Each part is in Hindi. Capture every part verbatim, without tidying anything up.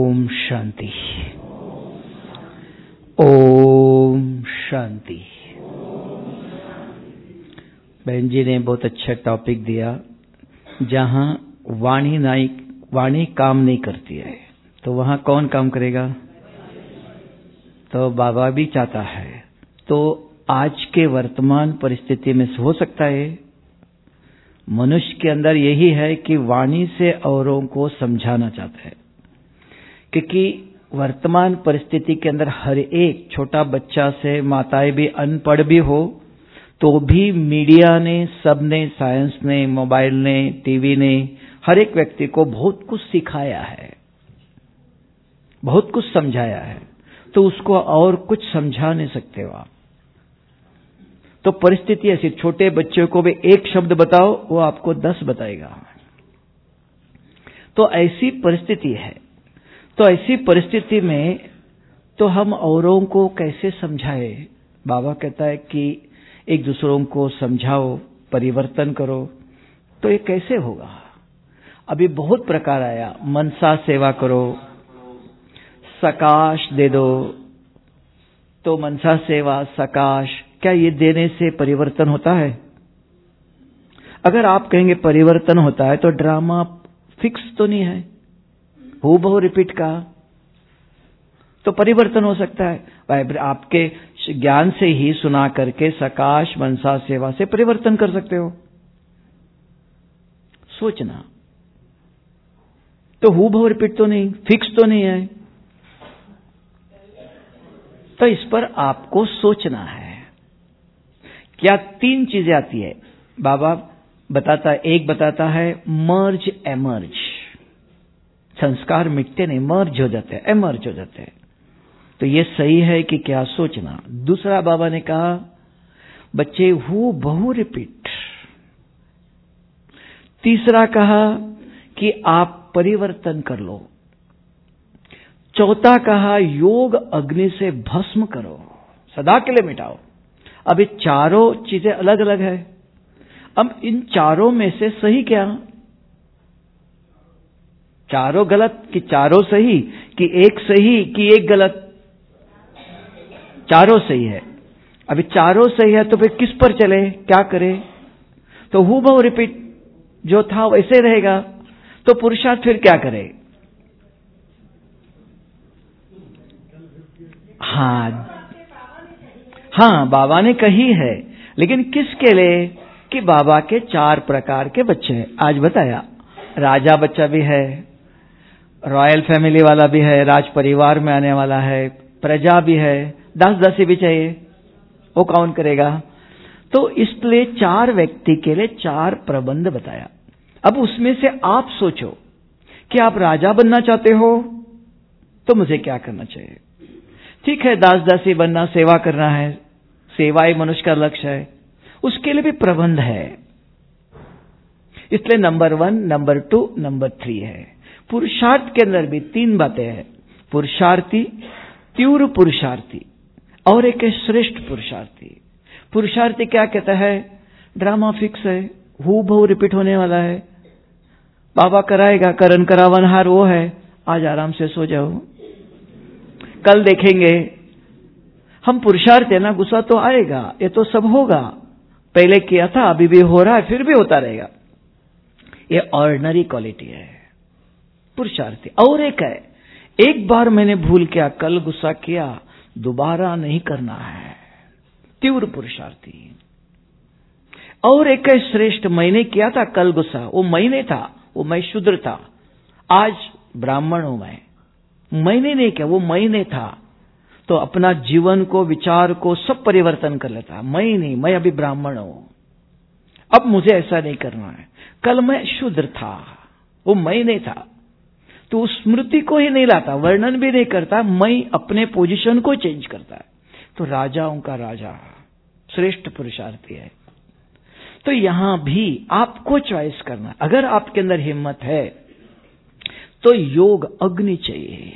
ओम शांति। ओम शांति। बहन जी ने बहुत अच्छा टॉपिक दिया, जहां वाणी नहीं वाणी काम नहीं करती है तो वहां कौन काम करेगा? तो बाबा भी चाहता है। तो आज के वर्तमान परिस्थिति में हो सकता है मनुष्य के अंदर यही है कि वाणी से औरों को समझाना चाहता है, क्योंकि वर्तमान परिस्थिति के अंदर हर एक छोटा बच्चा से माताएं भी अनपढ़ भी हो तो भी मीडिया ने, सबने, साइंस ने, मोबाइल ने, टीवी ने हर एक व्यक्ति को बहुत कुछ सिखाया है, बहुत कुछ समझाया है, तो उसको और कुछ समझा नहीं सकते हो आप। तो परिस्थिति ऐसी, छोटे बच्चे को भी एक शब्द बताओ वो आपको दस बताएगा। तो ऐसी परिस्थिति है। तो ऐसी परिस्थिति में तो हम औरों को कैसे समझाए? बाबा कहता है कि एक दूसरों को समझाओ, परिवर्तन करो। तो ये कैसे होगा? अभी बहुत प्रकार आया, मनसा सेवा करो, सकाश दे दो। तो मनसा सेवा, सकाश, क्या ये देने से परिवर्तन होता है? अगर आप कहेंगे परिवर्तन होता है तो ड्रामा फिक्स तो नहीं है, हूबहू रिपीट का, तो परिवर्तन हो सकता है। आपके ज्ञान से ही सुना करके सकाश, मनसा सेवा से परिवर्तन कर सकते हो। सोचना तो हूबहू रिपीट तो नहीं, फिक्स तो नहीं है। तो इस पर आपको सोचना है। क्या तीन चीजें आती है बाबा बताता है। एक बताता है मर्ज एमर्ज, संस्कार मिटते नहीं, मर्ज हो जाते हैं, एमर्ज हो जाते हैं। तो ये सही है कि क्या? सोचना। दूसरा बाबा ने कहा बच्चे हु बहु रिपीट। तीसरा कहा कि आप परिवर्तन कर लो। चौथा कहा योग अग्नि से भस्म करो, सदा के लिए मिटाओ। अब ये चारों चीजें अलग अलग है। अब इन चारों में से सही क्या? चारों गलत कि चारों सही, कि एक सही कि एक गलत? चारों सही है। अभी चारों सही है तो फिर किस पर चले, क्या करे? तो हूबहू रिपीट जो था वैसे रहेगा। तो पुरुषार्थ फिर क्या करे? हाँ हाँ बाबा ने कही है, लेकिन किसके लिए? कि बाबा के चार प्रकार के बच्चे हैं। आज बताया, राजा बच्चा भी है, रॉयल फैमिली वाला भी है, राज परिवार में आने वाला है, प्रजा भी है, दास दासी भी चाहिए, वो कौन करेगा? तो इसलिए चार व्यक्ति के लिए चार प्रबंध बताया। अब उसमें से आप सोचो कि आप राजा बनना चाहते हो तो मुझे क्या करना चाहिए? ठीक है, दास दासी बनना, सेवा करना है, सेवा ही मनुष्य का लक्ष्य है, उसके लिए भी प्रबंध है। इसलिए number one, number two, number three है। पुरुषार्थ के अंदर भी तीन बातें हैं, पुरुषार्थी, तीव्र पुरुषार्थी और एक है श्रेष्ठ पुरुषार्थी। पुरुषार्थी क्या कहता है? ड्रामा फिक्स है, हूबहू रिपीट होने वाला है, बाबा कराएगा, करन करावनहार वो है, आज आराम से सो जाओ, कल देखेंगे। हम पुरुषार्थ है ना, गुस्सा तो आएगा, ये तो सब होगा, पहले किया था, अभी भी हो रहा है, फिर भी होता रहेगा। ये ऑर्डिनरी क्वालिटी है पुरुषार्थी। और एक है, एक बार मैंने भूल किया, कल गुस्सा किया, दोबारा नहीं करना है, तीव्र पुरुषार्थी। और एक है श्रेष्ठ, मैंने किया था कल गुस्सा, वो मैंने था, वो मैं शूद्र था, आज ब्राह्मण हूं मैं, मैंने नहीं किया, वो मैंने था। तो अपना जीवन को, विचार को सब परिवर्तन कर लेता, मैं नहीं, मैं अभी ब्राह्मण हूं, अब मुझे ऐसा नहीं करना है, कल मैं शूद्र था, वो मैं नहीं था। तो उस स्मृति को ही नहीं लाता, वर्णन भी नहीं करता, मैं अपने पोजीशन को चेंज करता है। तो राजाओं का राजा श्रेष्ठ पुरुषार्थी है। तो यहां भी आपको चॉइस करना। अगर आपके अंदर हिम्मत है तो योग अग्नि चाहिए,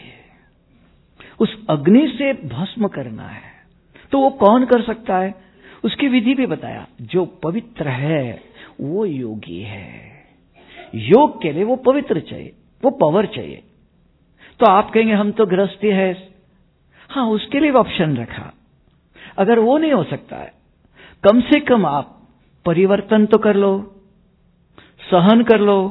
उस अग्नि से भस्म करना है। तो वो कौन कर सकता है? उसकी विधि भी बताया। जो पवित्र है वो योगी है। योग के लिए वो पवित्र चाहिए, वो पावर चाहिए। तो आप कहेंगे हम तो गृहस्थी है। हाँ, उसके लिए ऑप्शन रखा। अगर वो नहीं हो सकता है, कम से कम आप परिवर्तन तो कर लो, सहन कर लो।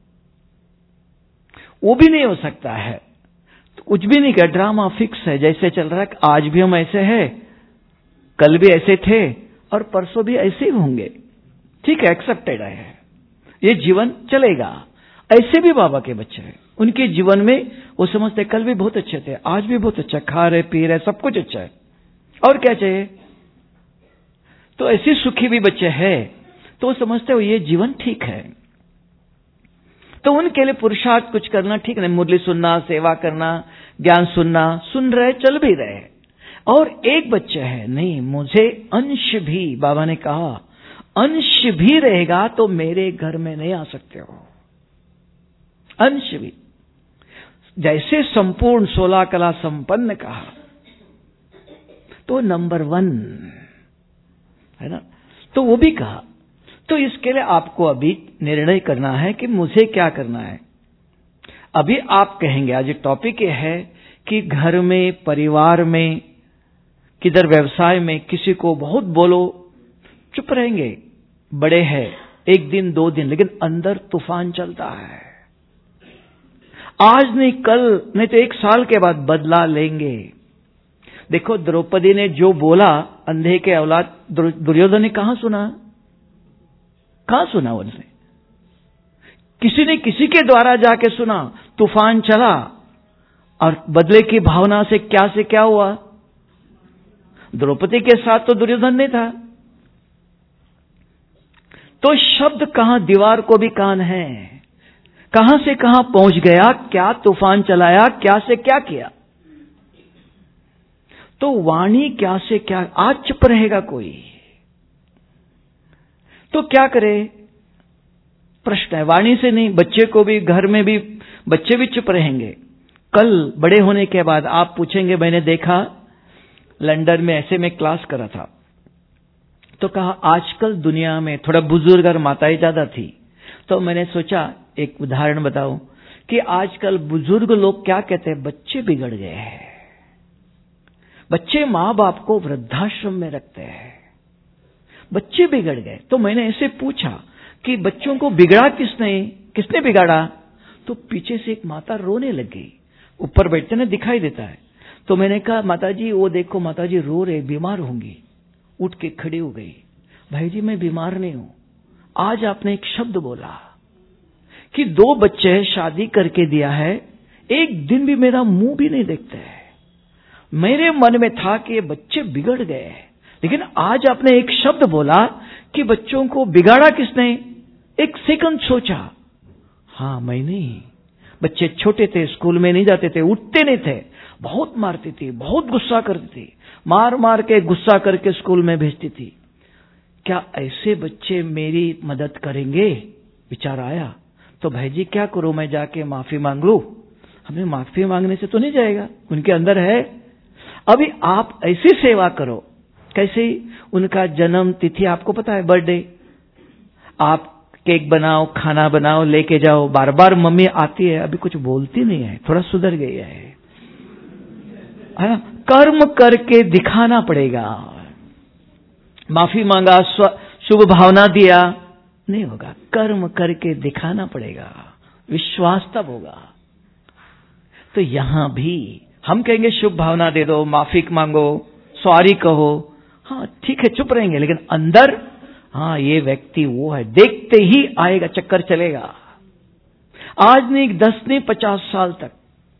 वो भी नहीं हो सकता है तो कुछ भी नहीं कर, ड्रामा फिक्स है, जैसे चल रहा है आज भी हम ऐसे हैं, कल भी ऐसे थे और परसों भी ऐसे ही होंगे। ठीक है, एक्सेप्टेड है, ये जीवन चलेगा। ऐसे भी बाबा के बच्चे हैं, उनके जीवन में वो समझते कल भी बहुत अच्छे थे, आज भी बहुत अच्छा, खा रहे पी रहे, सब कुछ अच्छा है, और क्या चाहिए। तो ऐसे सुखी भी बच्चे हैं, तो वो समझते हो ये जीवन ठीक है। तो उनके लिए पुरुषार्थ कुछ करना ठीक नहीं, मुरली सुनना, सेवा करना, ज्ञान सुनना, सुन रहे, चल भी रहे। और एक बच्चा है, नहीं मुझे अंश भी, बाबा ने कहा अंश भी रहेगा तो मेरे घर में नहीं आ सकते हो। अंश भी, जैसे संपूर्ण सोलह कला संपन्न कहा तो नंबर वन है ना, तो वो भी कहा। तो इसके लिए आपको अभी निर्णय करना है कि मुझे क्या करना है। अभी आप कहेंगे, आज टॉपिक ये है कि घर में, परिवार में, किधर व्यवसाय में किसी को बहुत बोलो, चुप रहेंगे, बड़े हैं, एक दिन दो दिन, लेकिन अंदर तूफान चलता है। आज नहीं कल, नहीं तो एक साल के बाद बदला लेंगे। देखो द्रौपदी ने जो बोला, अंधे के औलाद, दुर्योधन ने कहां सुना, कहां सुना उनसे? किसी ने किसी के द्वारा जाके सुना, तूफान चला और बदले की भावना से क्या से क्या हुआ। द्रौपदी के साथ तो दुर्योधन नहीं था। तो शब्द कहां, दीवार को भी कान है, कहां से कहां पहुंच गया, क्या तूफान चलाया, क्या से क्या किया। तो वाणी क्या से क्या, आज चुप रहेगा कोई तो क्या करे, प्रश्न है। वाणी से नहीं, बच्चे को भी, घर में भी बच्चे भी चुप रहेंगे। कल बड़े होने के बाद आप पूछेंगे, मैंने देखा लंदन में ऐसे में क्लास करा था, तो कहा आजकल दुनिया में थोड़ा बुजुर्ग और माताएं ज्यादा थी, तो मैंने सोचा एक उदाहरण बताऊं कि आजकल बुजुर्ग लोग क्या कहते हैं, बच्चे बिगड़ गए हैं, बच्चे मां बाप को वृद्धाश्रम में रखते हैं, बच्चे बिगड़ गए। तो मैंने ऐसे पूछा कि बच्चों को बिगड़ा किसने, किसने बिगाड़ा? तो पीछे से एक माता रोने लग गई, ऊपर बैठते ना दिखाई देता है। तो मैंने कहा माताजी वो देखो, माताजी रो रहे, बीमार होंगी। उठ के खड़ी हो गई, भाई जी मैं बीमार नहीं हूं, आज आपने एक शब्द बोला कि दो बच्चे शादी करके दिया है, एक दिन भी मेरा मुंह भी नहीं देखते हैं। मेरे मन में था कि ये बच्चे बिगड़ गए, लेकिन आज आपने एक शब्द बोला कि बच्चों को बिगाड़ा किसने। एक सेकंड सोचा, हाँ मैं नहीं। बच्चे छोटे थे, स्कूल में नहीं जाते थे, उठते नहीं थे, बहुत मारती थी, बहुत गुस्सा करती थी, मार मार के गुस्सा करके स्कूल में भेजती थी। क्या ऐसे बच्चे मेरी मदद करेंगे? विचार आया, तो भाई जी क्या करूं, मैं जाके माफी मांग लूं? हमें माफी मांगने से तो नहीं जाएगा, उनके अंदर है। अभी आप ऐसी सेवा करो, कैसे? उनका जन्म तिथि आपको पता है, बर्थडे, आप केक बनाओ, खाना बनाओ, लेके जाओ। बार बार मम्मी आती है, अभी कुछ बोलती नहीं है, थोड़ा सुधर गई है, है ना? कर्म करके दिखाना पड़ेगा। माफी मांगा, शुभ भावना दिया, नहीं होगा, कर्म करके दिखाना पड़ेगा, विश्वास तब होगा। तो यहां भी हम कहेंगे शुभ भावना दे दो, माफी मांगो, सॉरी कहो, हाँ ठीक है, चुप रहेंगे, लेकिन अंदर हाँ ये व्यक्ति वो है, देखते ही आएगा, चक्कर चलेगा। आज नहीं, दस नहीं, पचास साल तक।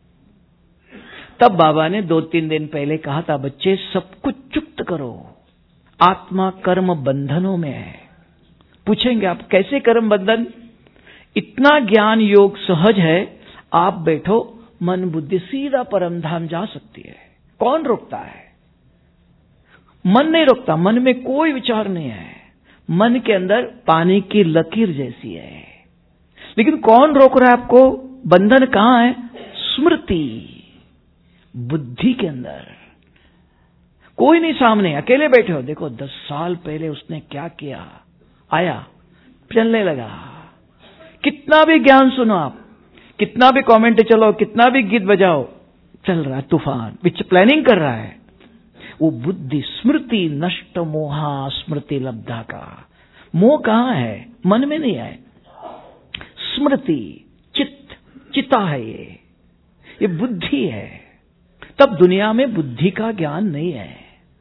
तब बाबा ने दो तीन दिन पहले कहा था, बच्चे सब कुछ चुप्त करो, आत्मा कर्म बंधनों में है। पूछेंगे आप कैसे कर्म बंधन? इतना ज्ञान योग सहज है, आप बैठो, मन बुद्धि सीधा परम धाम जा सकती है। कौन रोकता है? मन नहीं रोकता, मन में कोई विचार नहीं है, मन के अंदर पानी की लकीर जैसी है। लेकिन कौन रोक रहा है आपको? बंधन कहां है? स्मृति, बुद्धि के अंदर। कोई नहीं सामने, अकेले बैठे हो, देखो दस साल पहले उसने क्या किया, आया, चलने लगा। कितना भी ज्ञान सुनो आप, कितना भी कमेंट चलो, कितना भी गीत बजाओ, चल रहा है तूफान, विच प्लानिंग कर रहा है। वो बुद्धि स्मृति नष्ट मोहा स्मृति लब्धा का। मोह कहां है? मन में नहीं है। स्मृति चित्त, चिता है ये ये बुद्धि है। तब दुनिया में बुद्धि का ज्ञान नहीं है।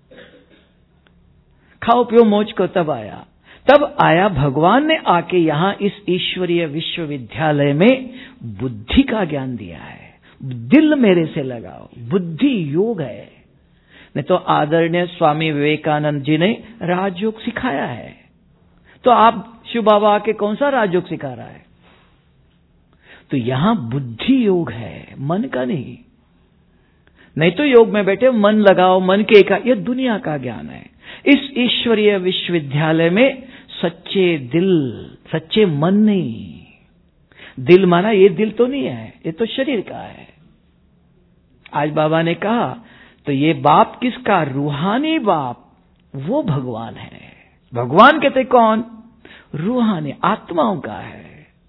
खाओ पियो मौज को तब आया। तब आया भगवान ने आके यहां इस ईश्वरीय विश्वविद्यालय में बुद्धि का ज्ञान दिया है। दिल मेरे से लगाओ, बुद्धि योग है। नहीं तो आदरणीय स्वामी विवेकानंद जी ने राजयोग सिखाया है, तो आप शिव बाबा आके कौन सा राजयोग सिखा रहा है? तो यहां बुद्धि योग है, मन का नहीं। नहीं तो योग में बैठे मन लगाओ, मन के का, यह दुनिया का ज्ञान है। इस ईश्वरीय विश्वविद्यालय में सच्चे दिल, सच्चे मन नहीं। दिल माना ये दिल तो नहीं है, ये तो शरीर का है। आज बाबा ने कहा तो ये बाप किसका? रूहानी बाप, वो भगवान है। भगवान कहते कौन? रूहानी, आत्माओं का है।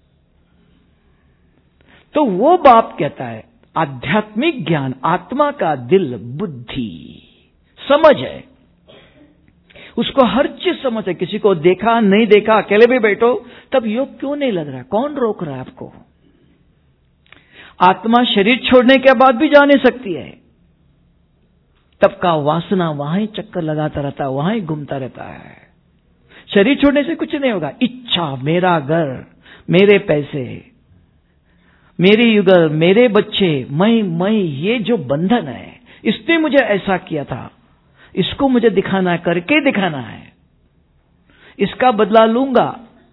तो वो बाप कहता है आध्यात्मिक ज्ञान, आत्मा का दिल, बुद्धि, समझ है। उसको हर चीज समझ है। किसी को देखा नहीं देखा, अकेले भी बैठो तब योग क्यों नहीं लग रहा? कौन रोक रहा है आपको? आत्मा शरीर छोड़ने के बाद भी जा नहीं सकती है। तब का वासना वहां ही चक्कर लगाता रहता है, वहां ही घूमता रहता है। शरीर छोड़ने से कुछ नहीं होगा। इच्छा, मेरा घर, मेरे पैसे, मेरी युगल, मेरे बच्चे, मैं मैं ये जो बंधन है, इसने मुझे ऐसा किया था, इसको मुझे दिखाना है, करके दिखाना है, इसका बदला लूंगा,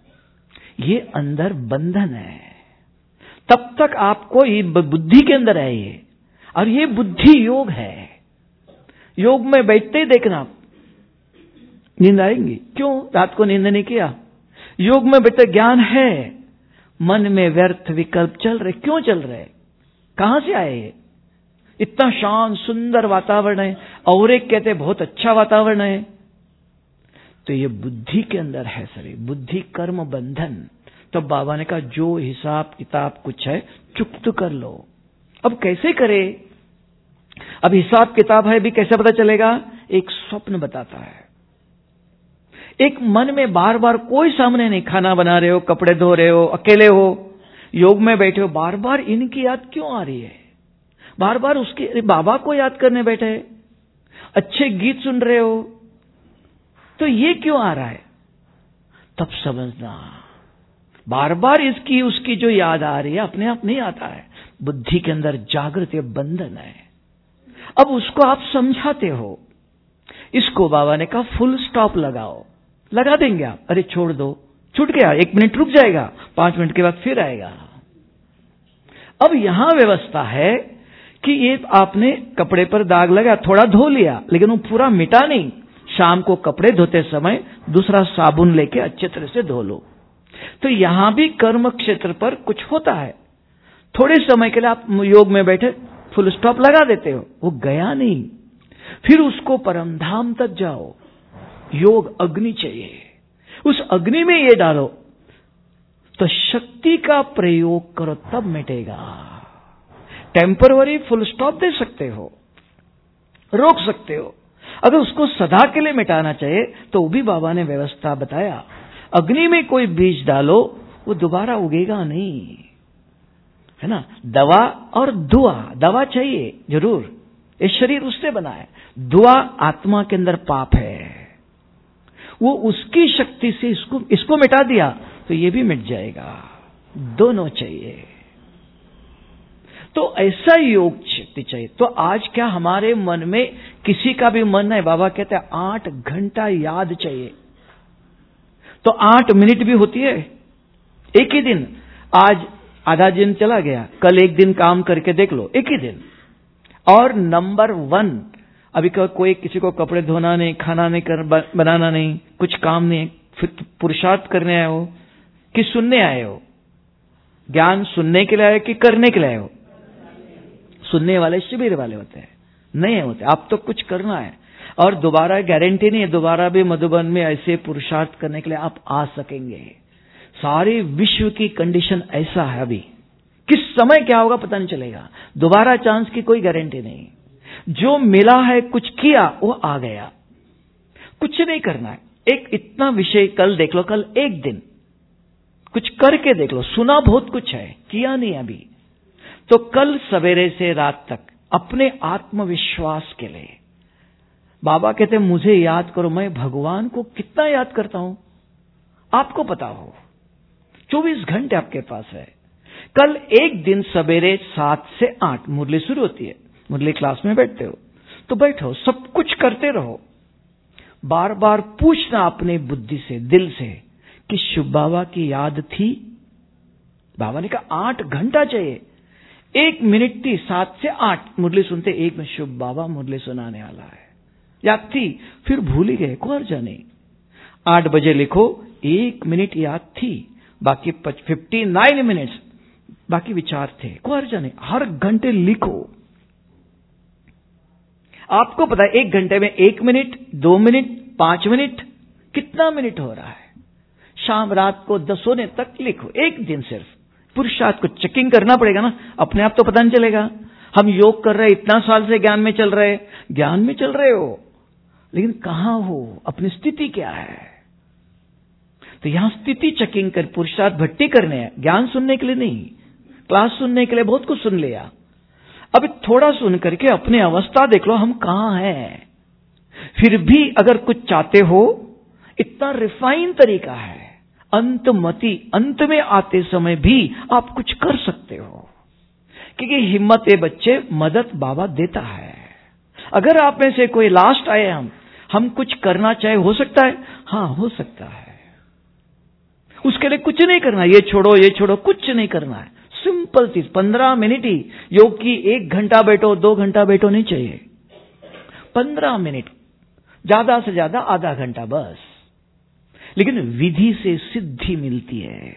ये अंदर बंधन है। तब तक आपको ये बुद्धि के अंदर है ये, और ये बुद्धि योग है। योग में बैठते ही देखना नींद आएंगी। क्यों? रात को नींद नहीं किया। योग में बैठते ज्ञान है, मन में व्यर्थ विकल्प चल रहे। क्यों चल रहे? कहां से आए? इतना शांत सुंदर वातावरण है, और एक कहते बहुत अच्छा वातावरण है। तो ये बुद्धि के अंदर है सर, बुद्धि कर्म बंधन। तो बाबा ने कहा जो हिसाब किताब कुछ है चुप्त कर लो। अब कैसे करे? अब हिसाब किताब है भी कैसे पता चलेगा? एक स्वप्न बताता है। एक मन में बार बार कोई सामने नहीं, खाना बना रहे हो, कपड़े धो रहे हो, अकेले हो, योग में बैठे हो, बार बार इनकी याद क्यों आ रही है? बार बार उसके बाबा को याद करने बैठे, अच्छे गीत सुन रहे हो, तो ये क्यों आ रहा है? तब समझना बार बार इसकी उसकी जो याद आ रही है अपने आप नहीं आता है, बुद्धि के अंदर जागृत बंधन है। अब उसको आप समझाते हो। इसको बाबा ने कहा फुल स्टॉप लगाओ। लगा देंगे आप? अरे छोड़ दो, छूट गया, एक मिनट रुक जाएगा, पांच मिनट के बाद फिर आएगा। अब यहां व्यवस्था है कि ये आपने कपड़े पर दाग लगा, थोड़ा धो लिया, लेकिन वो पूरा मिटा नहीं। शाम को कपड़े धोते समय दूसरा साबुन लेके अच्छे तरह से धो लो। तो यहां भी कर्म क्षेत्र पर कुछ होता है। थोड़े समय के लिए आप योग में बैठे फुल स्टॉप लगा देते हो, वो गया नहीं, फिर उसको परमधाम तक जाओ। योग अग्नि चाहिए, उस अग्नि में ये डालो, तो शक्ति का प्रयोग करो तब मिटेगा। टेम्परवरी फुल स्टॉप दे सकते हो, रोक सकते हो। अगर उसको सदा के लिए मिटाना चाहिए तो वो भी बाबा ने व्यवस्था बताया। अग्नि में कोई बीज डालो, वो दोबारा उगेगा नहीं, है ना। दवा और दुआ, दवा चाहिए जरूर, ये शरीर उससे बना है। दुआ आत्मा के अंदर पाप है, वो उसकी शक्ति से इसको इसको मिटा दिया तो ये भी मिट जाएगा। दोनों चाहिए, तो ऐसा योग शक्ति चाहिए। तो आज क्या हमारे मन में किसी का भी मन है, बाबा कहते हैं आठ घंटा याद चाहिए, तो आठ मिनट भी होती है एक ही दिन। आज आधा दिन चला गया, कल एक दिन काम करके देख लो, एक ही दिन। और नंबर वन, अभी कोई किसी को कपड़े धोना नहीं, खाना नहीं कर, बनाना नहीं, कुछ काम नहीं, फिर पुरुषार्थ करने आए हो कि सुनने आए हो? ज्ञान सुनने के लिए आए कि करने के लिए आए हो? सुनने वाले शिविर वाले होते हैं, नहीं होते। आप तो कुछ करना है, और दोबारा गारंटी नहीं है दोबारा भी मधुबन में ऐसे पुरुषार्थ करने के लिए आप आ सकेंगे। सारे विश्व की कंडीशन ऐसा है अभी किस समय क्या होगा पता नहीं चलेगा, दोबारा चांस की कोई गारंटी नहीं। जो मिला है, कुछ किया, वो आ गया, कुछ नहीं करना है। एक इतना विषय कल देख लो, कल एक दिन कुछ करके देख लो। सुना बहुत कुछ है, किया नहीं अभी, तो कल सवेरे से रात तक अपने आत्मविश्वास के लिए बाबा कहते हैं मुझे याद करो। मैं भगवान को कितना याद करता हूं, आपको पता हो, चौबीस घंटे आपके पास है। कल एक दिन सवेरे सात से आठ मुरली शुरू होती है, मुरली क्लास में बैठते हो तो बैठो, सब कुछ करते रहो। बार बार पूछना अपने बुद्धि से, दिल से कि शुभ बाबा की याद थी। बाबा ने कहा आठ घंटा चाहिए, एक मिनट थी, सात से आठ मुरली सुनते, एक में शुभ बाबा मुरली सुनाने वाला है, याद थी, फिर भूल ही गए, कोई अर्जा नहीं। आठ बजे लिखो, एक मिनट याद थी, बाकी फिफ्टी नाइन मिनट्स बाकी विचार थे, कोई अर्जा नहीं। हर घंटे लिखो। आपको पता है एक घंटे में एक मिनट, दो मिनट, पांच मिनट, कितना मिनट हो रहा है। शाम रात को दस होने तक लिखो, एक दिन सिर्फ। पुरुषार्थ को चेकिंग करना पड़ेगा ना, अपने आप तो पता नहीं चलेगा। हम योग कर रहे हैं, इतना साल से ज्ञान में चल रहे, ज्ञान में चल रहे हो, लेकिन कहां हो, अपनी स्थिति क्या है। तो यहां स्थिति चेकिंग कर, पुरुषार्थ भट्टी करने हैं, ज्ञान सुनने के लिए नहीं, क्लास सुनने के लिए बहुत कुछ सुन लिया। अब थोड़ा सुन करके अपनी अवस्था देख लो, हम कहां हैं। फिर भी अगर कुछ चाहते हो, इतना रिफाइन तरीका है, अंतमति, अंत में आते समय भी आप कुछ कर सकते हो, क्योंकि हिम्मत ए बच्चे मदद बाबा देता है। अगर आप में से कोई लास्ट आए, हम हम कुछ करना चाहे, हो सकता है, हाँ हो सकता है। उसके लिए कुछ नहीं करना, ये छोड़ो ये छोड़ो, कुछ नहीं करना है। सिंपल चीज, पंद्रह मिनट ही योग की, एक घंटा बैठो, दो घंटा बैठो नहीं चाहिए, पंद्रह मिनट, ज्यादा से ज्यादा आधा घंटा बस। लेकिन विधि से सिद्धि मिलती है।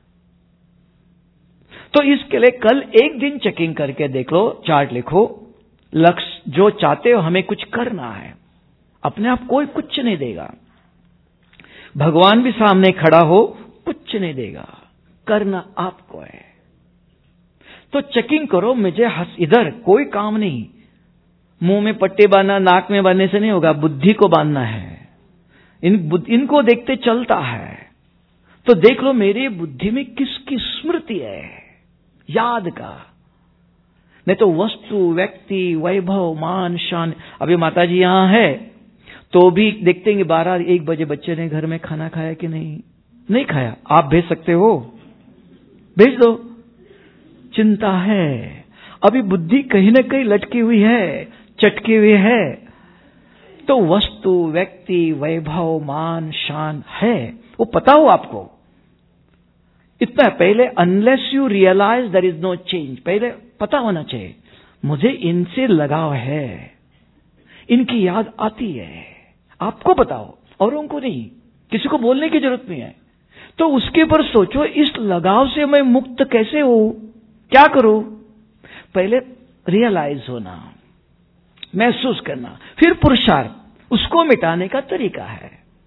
तो इसके लिए कल एक दिन चेकिंग करके देख लो, चार्ट लिखो, लक्ष्य जो चाहते हो, हमें कुछ करना है। अपने आप कोई कुछ नहीं देगा, भगवान भी सामने खड़ा हो, कुछ नहीं देगा, करना आपको है। तो चेकिंग करो, मुझे हंस, इधर कोई काम नहीं, मुंह में पट्टे बांधना, नाक में बांधने से नहीं होगा, बुद्धि को बांधना है। इन इनको देखते चलता है, तो देख लो मेरी बुद्धि में किसकी स्मृति है, याद का, नहीं तो वस्तु, व्यक्ति, वैभव, मान, शान। अभी माता जी यहां है तो भी देखते हैं बारह एक बजे बच्चे ने घर में खाना खाया कि नहीं, नहीं खाया, आप भेज सकते हो, भेज दो, चिंता है। अभी बुद्धि कहीं ना कहीं लटकी हुई है, चटकी हुई है, तो वस्तु, व्यक्ति, वैभव, मान, शान है, वो पता हो आपको, इतना पहले, unless you realise there is no change, पहले पता होना चाहिए मुझे इनसे लगाव है, इनकी याद आती है, आपको पता हो, औरों को नहीं, किसी को बोलने की जरूरत नहीं है। तो उसके ऊपर सोचो, इस लगाव से मैं मुक्त कैसे हूं, क्या करूं। पहले रियलाइज होना, महसूस करना, फिर पुरुषार्थ, उसको मिटाने का तरीका है।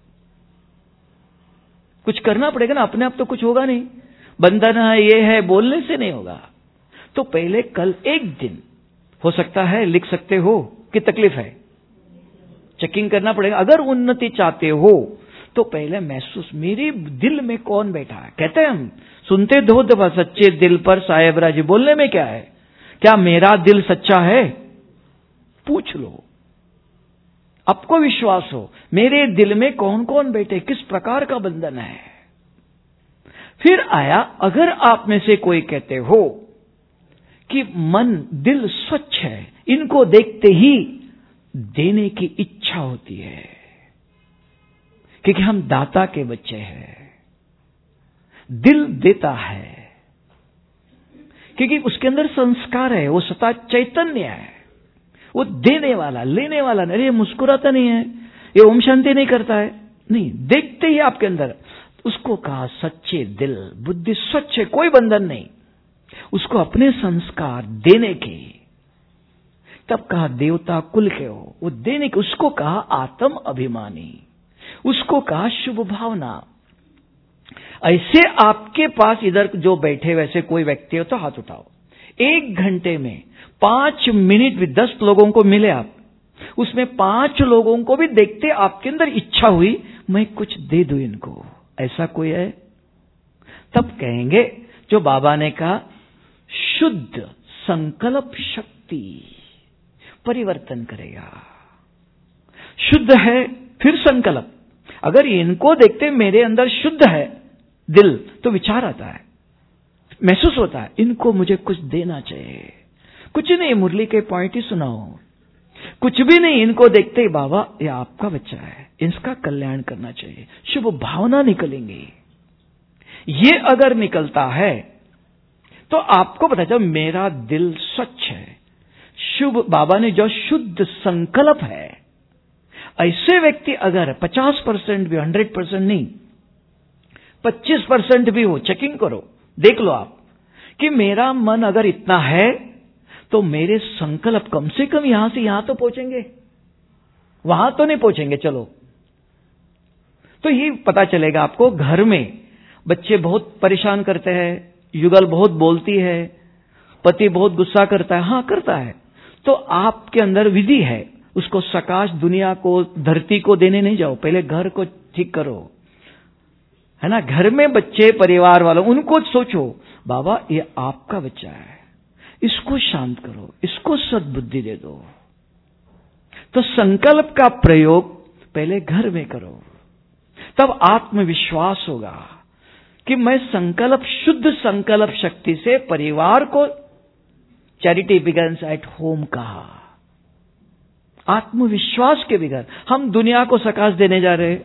कुछ करना पड़ेगा ना, अपने आप तो कुछ होगा नहीं, बंधन है, ये है, बोलने से नहीं होगा। तो पहले कल एक दिन, हो सकता है लिख सकते हो कि तकलीफ है, चेकिंग करना पड़ेगा। अगर उन्नति चाहते हो तो पहले महसूस, मेरे दिल में कौन बैठा है। कहते हैं हम सुनते दो दफा, सच्चे दिल पर साहेब राजी, बोलने में क्या है, क्या मेरा दिल सच्चा है, पूछ लो, आपको विश्वास हो मेरे दिल में कौन कौन बैठे, किस प्रकार का बंधन है। फिर आया, अगर आप में से कोई कहते हो कि मन, दिल स्वच्छ है, इनको देखते ही देने की इच्छा होती है, क्योंकि हम दाता के बच्चे हैं, दिल देता है, क्योंकि उसके अंदर संस्कार है, वो सता चैतन्य है, वो देने वाला, लेने वाला नहीं। ये मुस्कुराता नहीं है, ये ओम शांति नहीं करता है, नहीं, देखते ही आपके अंदर, उसको कहा सच्चे दिल, बुद्धि स्वच्छ है, कोई बंधन नहीं, उसको अपने संस्कार देने के, तब कहा देवता कुल के हो, वो देने के, उसको कहा आत्म अभिमानी, उसको कहा शुभ भावना। ऐसे आपके पास इधर जो बैठे वैसे कोई व्यक्ति हो तो हाथ उठाओ। एक घंटे में पांच मिनट भी दस लोगों को मिले आप, उसमें पांच लोगों को भी देखते आपके अंदर इच्छा हुई मैं कुछ दे दूं इनको, ऐसा कोई है? तब कहेंगे जो बाबा ने कहा शुद्ध संकल्प शक्ति परिवर्तन करेगा। शुद्ध है फिर संकल्प। अगर इनको देखते मेरे अंदर शुद्ध है दिल, तो विचार आता है, महसूस होता है इनको मुझे कुछ देना चाहिए। कुछ नहीं, मुरली के पॉइंट ही सुनाओ, कुछ भी नहीं, इनको देखते ही बाबा ये आपका बच्चा है, इसका कल्याण करना चाहिए, शुभ भावना निकलेंगी। ये अगर निकलता है तो आपको पता चल मेरा दिल स्वच्छ है, शुभ, बाबा ने जो शुद्ध संकल्प है। ऐसे व्यक्ति अगर पचास परसेंट भी, हंड्रेड परसेंट नहीं, पच्चीस परसेंट भी हो, चेकिंग करो, देख लो आप कि मेरा मन अगर इतना है तो मेरे संकल्प कम से कम यहां से यहां तो पहुंचेंगे, वहां तो नहीं पहुंचेंगे। चलो, तो ये पता चलेगा आपको। घर में बच्चे बहुत परेशान करते हैं, युगल बहुत बोलती है, पति बहुत गुस्सा करता है, हां करता है, तो आपके अंदर विधि है, उसको सकाश दुनिया को, धरती को देने नहीं जाओ, पहले घर को ठीक करो, है ना। घर में बच्चे, परिवार वालों, उनको सोचो बाबा ये आपका बच्चा है, इसको शांत करो, इसको सद्बुद्धि दे दो। तो संकल्प का प्रयोग पहले घर में करो, तब आत्मविश्वास होगा कि मैं संकल्प, शुद्ध संकल्प शक्ति से परिवार को, चैरिटी बिगन्स एट होम कहा, आत्मविश्वास के बगैर हम दुनिया को सकाश देने जा रहे हैं।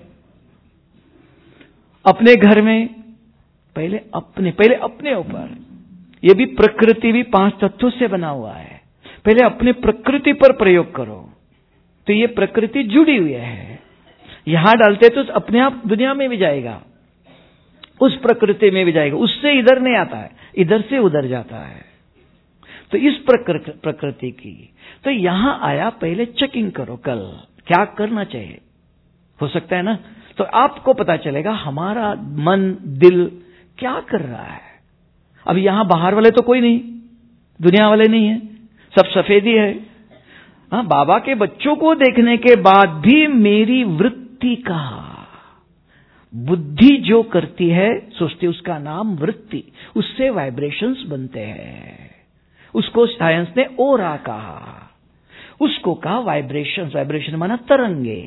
अपने घर में पहले अपने पहले अपने ऊपर, ये भी प्रकृति भी पांच तत्वों से बना हुआ है, पहले अपने प्रकृति पर प्रयोग करो, तो ये प्रकृति जुड़ी हुई है, यहां डालते तो अपने आप दुनिया में भी जाएगा, उस प्रकृति में भी जाएगा, उससे इधर नहीं आता है, इधर से उधर जाता है। तो इस प्रकृति प्रकृति की, तो यहां आया, पहले चेकिंग करो कल क्या करना चाहिए, हो सकता है ना, तो आपको पता चलेगा हमारा मन दिल क्या कर रहा है। अब यहां बाहर वाले तो कोई नहीं, दुनिया वाले नहीं है, सब सफेदी है। हाँ, बाबा के बच्चों को देखने के बाद भी मेरी वृत्ति का, बुद्धि जो करती है सोचती, उसका नाम वृत्ति, उससे वाइब्रेशंस बनते हैं, उसको साइंस ने ओरा कहा, उसको कहा वाइब्रेशंस। वाइब्रेशन माना तरंगे,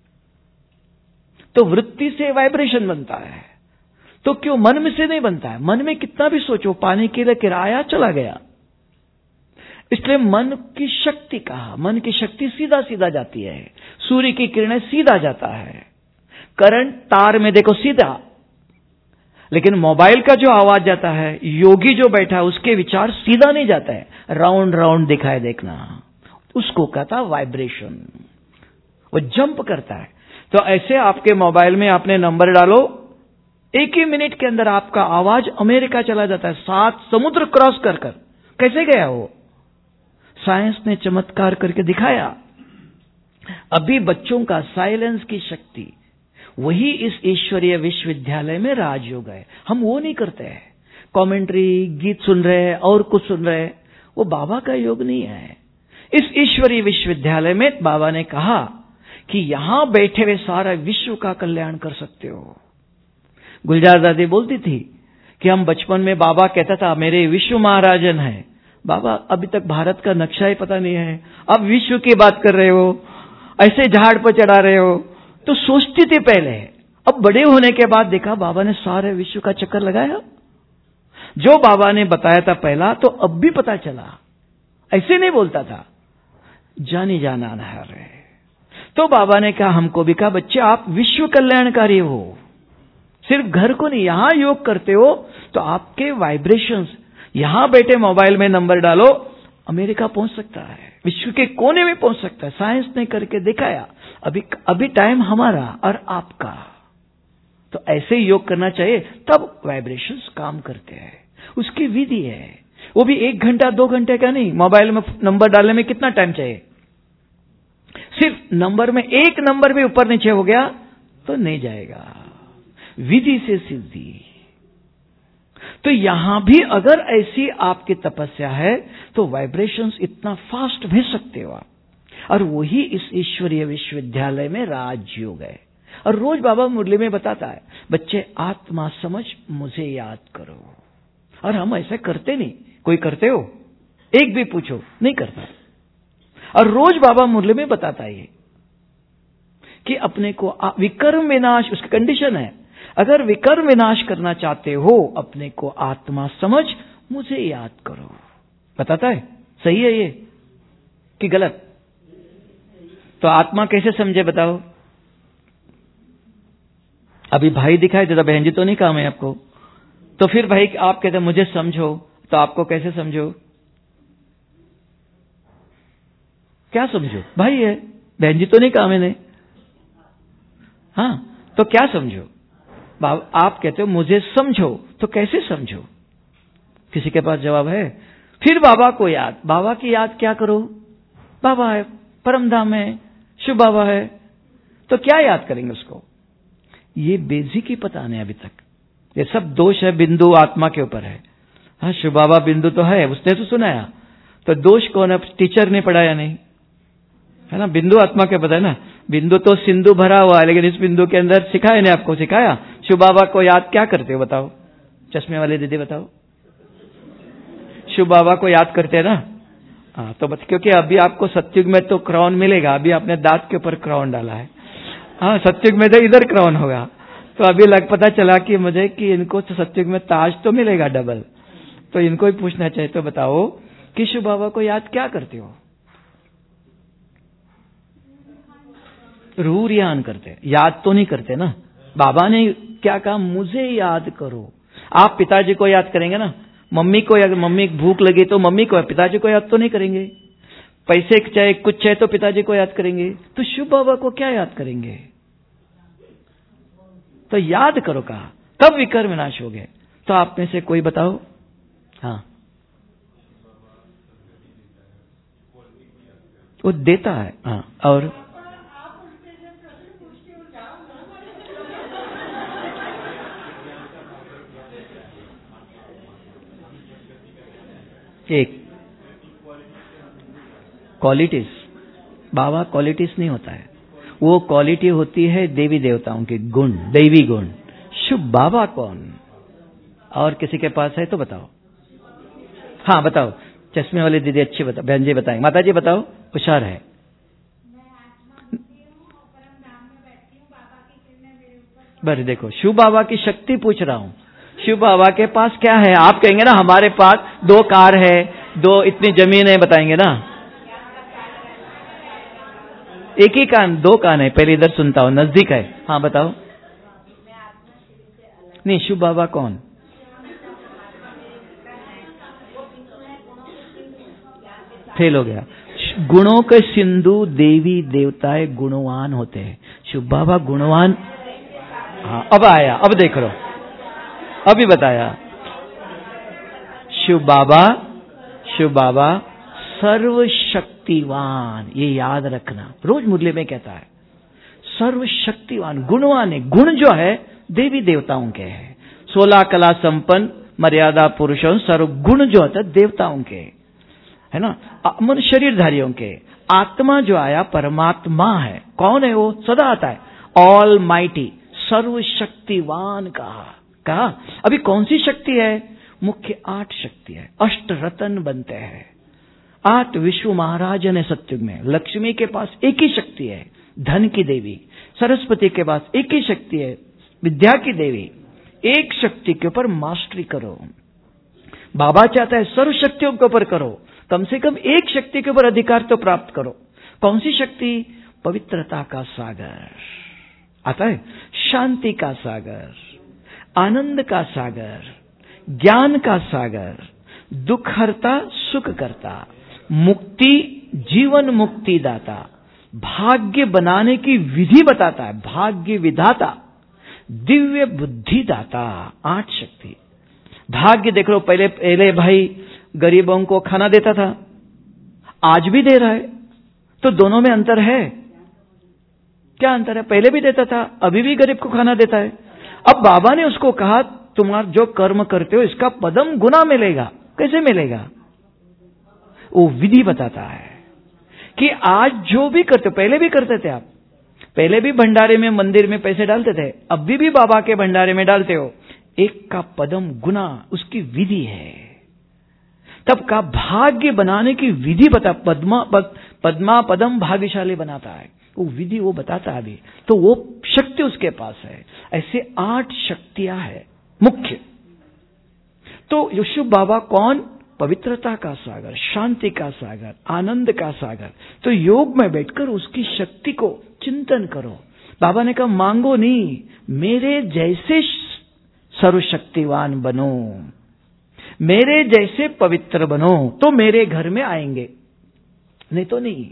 तो वृत्ति से वाइब्रेशन बनता है। तो क्यों मन में से नहीं बनता है? मन में कितना भी सोचो, पानी के लिए किराया चला गया, इसलिए मन की शक्ति कहा, मन की शक्ति सीधा सीधा जाती है, सूर्य की किरणें सीधा जाता है, करंट तार में देखो सीधा, लेकिन मोबाइल का जो आवाज जाता है, योगी जो बैठा है उसके विचार सीधा नहीं जाता है, राउंड राउंड दिखाए देखना, उसको कहता वाइब्रेशन, वो जंप करता है। तो ऐसे आपके मोबाइल में आपने नंबर डालो, एक ही मिनट के अंदर आपका आवाज अमेरिका चला जाता है, सात समुद्र क्रॉस कर कर। कैसे गया वो? साइंस ने चमत्कार करके दिखाया। अभी बच्चों का साइलेंस की शक्ति, वही इस ईश्वरीय विश्वविद्यालय में राजयोग है। हम वो नहीं करते हैं, कमेंट्री, गीत सुन रहे हैं और कुछ सुन रहे हैं, वो बाबा का योग नहीं है। इस ईश्वरीय विश्वविद्यालय में बाबा ने कहा कि यहां बैठे हुए सारा विश्व का कल्याण कर सकते हो। गुलजार दादी बोलती थी कि हम बचपन में, बाबा कहता था मेरे विश्व महाराजन है। बाबा अभी तक भारत का नक्शा ही पता नहीं है, अब विश्व की बात कर रहे हो, ऐसे झाड़ पर चढ़ा रहे हो। तो सोचती थी पहले, अब बड़े होने के बाद देखा बाबा ने सारे विश्व का चक्कर लगाया। जो बाबा ने बताया था पहला, तो अब भी पता चला, ऐसे नहीं बोलता था, जानी जाना अनहर है। तो बाबा ने कहा, हमको भी कहा, बच्चे आप विश्व कल्याणकारी हो, सिर्फ घर को नहीं, यहां योग करते हो तो आपके वाइब्रेशंस, यहां बैठे मोबाइल में नंबर डालो, अमेरिका पहुंच सकता है, विश्व के कोने में पहुंच सकता है। साइंस ने करके दिखाया। अभी अभी टाइम हमारा और आपका, तो ऐसे योग करना चाहिए, तब वाइब्रेशंस काम करते हैं। उसकी विधि है, वो भी एक घंटा दो घंटे का नहीं। मोबाइल में नंबर डालने में कितना टाइम चाहिए? सिर्फ नंबर में एक नंबर भी ऊपर नीचे हो गया तो नहीं जाएगा। विधि से सिद्धि। तो यहां भी अगर ऐसी आपकी तपस्या है तो वाइब्रेशंस इतना फास्ट भेज सकते हो आप। और वही इस ईश्वरीय विश्वविद्यालय में राजयोग है। और रोज बाबा मुरली में बताता है, बच्चे आत्मा समझ मुझे याद करो। और हम ऐसा करते नहीं। कोई करते हो? एक भी पूछो, नहीं करता। और रोज बाबा मुरली में बताता है ये कि अपने को विकर्म विनाश, उसकी कंडीशन है, अगर विकर्म विनाश करना चाहते हो अपने को आत्मा समझ मुझे याद करो। बताता है सही है ये कि गलत? तो आत्मा कैसे समझे बताओ? अभी भाई दिखाई देता, बहन जी तो नहीं काम है आपको। तो फिर भाई आप कहते मुझे समझो, तो आपको कैसे समझो? क्या समझो? भाई है, बहन जी तो नहीं काम है नहीं। हाँ, तो क्या समझो? आप कहते हो मुझे समझो, तो कैसे समझो? किसी के पास जवाब है? फिर बाबा को याद, बाबा की याद क्या करो? बाबा है, परमधाम है, शिव बाबा है, तो क्या याद करेंगे उसको? ये बेसिक ही पता नहीं अभी तक। ये सब दोष है बिंदु आत्मा के ऊपर है। हाँ, शिव बाबा बिंदु तो है, उसने तो सुनाया, तो दोष कौन है? टीचर ने पढ़ाया नहीं है ना। बिंदु आत्मा के पता है ना। बिंदु तो सिंधु भरा हुआ है, लेकिन इस बिंदु के अंदर सिखाया नहीं, आपको सिखाया। शिव बाबा को याद क्या करते हो बताओ? चश्मे वाले दीदी बताओ। शिव बाबा को याद करते हैं ना। हाँ, तो बस, क्योंकि अभी आपको सत्युग में तो क्राउन मिलेगा। अभी आपने दांत के ऊपर क्राउन डाला है। हाँ, सत्युग में तो इधर क्राउन होगा। तो अभी लग पता चला कि मुझे कि इनको तो सत्युग में ताज तो मिलेगा डबल। तो इनको ही पूछना चाहिए। तो बताओ कि शिव बाबा को याद क्या करते हो? रूह रियान करते, याद तो नहीं करते ना। बाबा ने क्या कहा? मुझे याद करो। आप पिताजी को याद करेंगे ना। मम्मी को, अगर मम्मी भूख लगी तो मम्मी को, पिताजी को याद तो नहीं करेंगे। पैसे चाहे कुछ चाहे तो पिताजी को याद करेंगे। तो शिव बाबा को क्या याद करेंगे? तो याद करो कहा, कब विकर्म विनाश हो गए? तो आप में से कोई बताओ। हाँ, वो देता है। हाँ, और एक क्वालिटीज, बाबा क्वालिटीज नहीं होता है, वो क्वालिटी होती है देवी देवताओं के गुण, दैवी गुण। शुभ बाबा कौन? और किसी के पास है तो बताओ। हाँ बताओ, चश्मे वाली दीदी अच्छी बताओ, बहन जी बताएंगे। माता जी बताओ, होशियार है। बस देखो, शिव बाबा की शक्ति पूछ रहा हूं। शिव बाबा के पास क्या है? आप कहेंगे ना हमारे पास दो कार है, दो इतनी जमीन है, बताएंगे ना। एक ही कान, दो कान है। पहले इधर सुनता हूं, नजदीक है। हाँ बताओ। नहीं, शिव बाबा कौन? फेल हो गया। गुणों के सिंधु देवी देवताएं गुणवान होते हैं। शिव बाबा गुणवान। हाँ, अब आया, अब देख लो, अभी बताया। शिव बाबा, शिव बाबा सर्वशक्तिवान, ये याद रखना। रोज मुरली में कहता है सर्वशक्तिवान, गुणवान है। गुण जो है देवी देवताओं के हैं। सोलह कला संपन्न मर्यादा पुरुषों, सर्व गुण जो होता है देवताओं के है ना, मनुष्य शरीरधारियों के। आत्मा जो आया परमात्मा है। कौन है वो? सदा आता है, ऑल माइटी, सर्वशक्तिवान कहा कहा अभी कौन सी शक्ति है? मुख्य आठ शक्ति है। अष्ट रतन बनते हैं। आठ विश्व महाराज ने सत्युग में। लक्ष्मी के पास एक ही शक्ति है, धन की देवी। सरस्वती के पास एक ही शक्ति है, विद्या की देवी। एक शक्ति के ऊपर मास्टरी करो। बाबा चाहता है सर्व शक्तियों के ऊपर करो, कम से कम एक शक्ति के ऊपर अधिकार तो प्राप्त करो। कौन सी शक्ति? पवित्रता का सागर आता है, शांति का सागर, आनंद का सागर, ज्ञान का सागर, दुख हरता सुख करता, मुक्ति जीवन मुक्ति दाता, भाग्य बनाने की विधि बताता है, भाग्य विधाता, दिव्य बुद्धि दाता। आठ शक्ति। भाग्य देख लो, पहले पहले भाई गरीबों को खाना देता था, आज भी दे रहा है। तो दोनों में अंतर है। क्या अंतर है? पहले भी देता था, अभी भी गरीब को खाना देता है। अब बाबा ने उसको कहा तुम्हारा जो कर्म करते हो इसका पदम गुना मिलेगा। कैसे मिलेगा? वो विधि बताता है कि आज जो भी करते हो, पहले भी करते थे आप, पहले भी भंडारे में मंदिर में पैसे डालते थे, अभी भी बाबा के भंडारे में डालते हो, एक का पदम गुना उसकी विधि है। तब का भाग्य बनाने की विधि बता, पद्मा पद, पद्मा पदम भाग्यशाली बनाता है, वो विधि वो बताता है अभी, तो वो शक्ति उसके पास है। ऐसे आठ शक्तियां है मुख्य। तो यशु बाबा कौन? पवित्रता का सागर, शांति का सागर, आनंद का सागर। तो योग में बैठकर उसकी शक्ति को चिंतन करो। बाबा ने कहा मांगो नहीं, मेरे जैसे सर्वशक्तिवान बनो, मेरे जैसे पवित्र बनो तो मेरे घर में आएंगे, नहीं तो नहीं।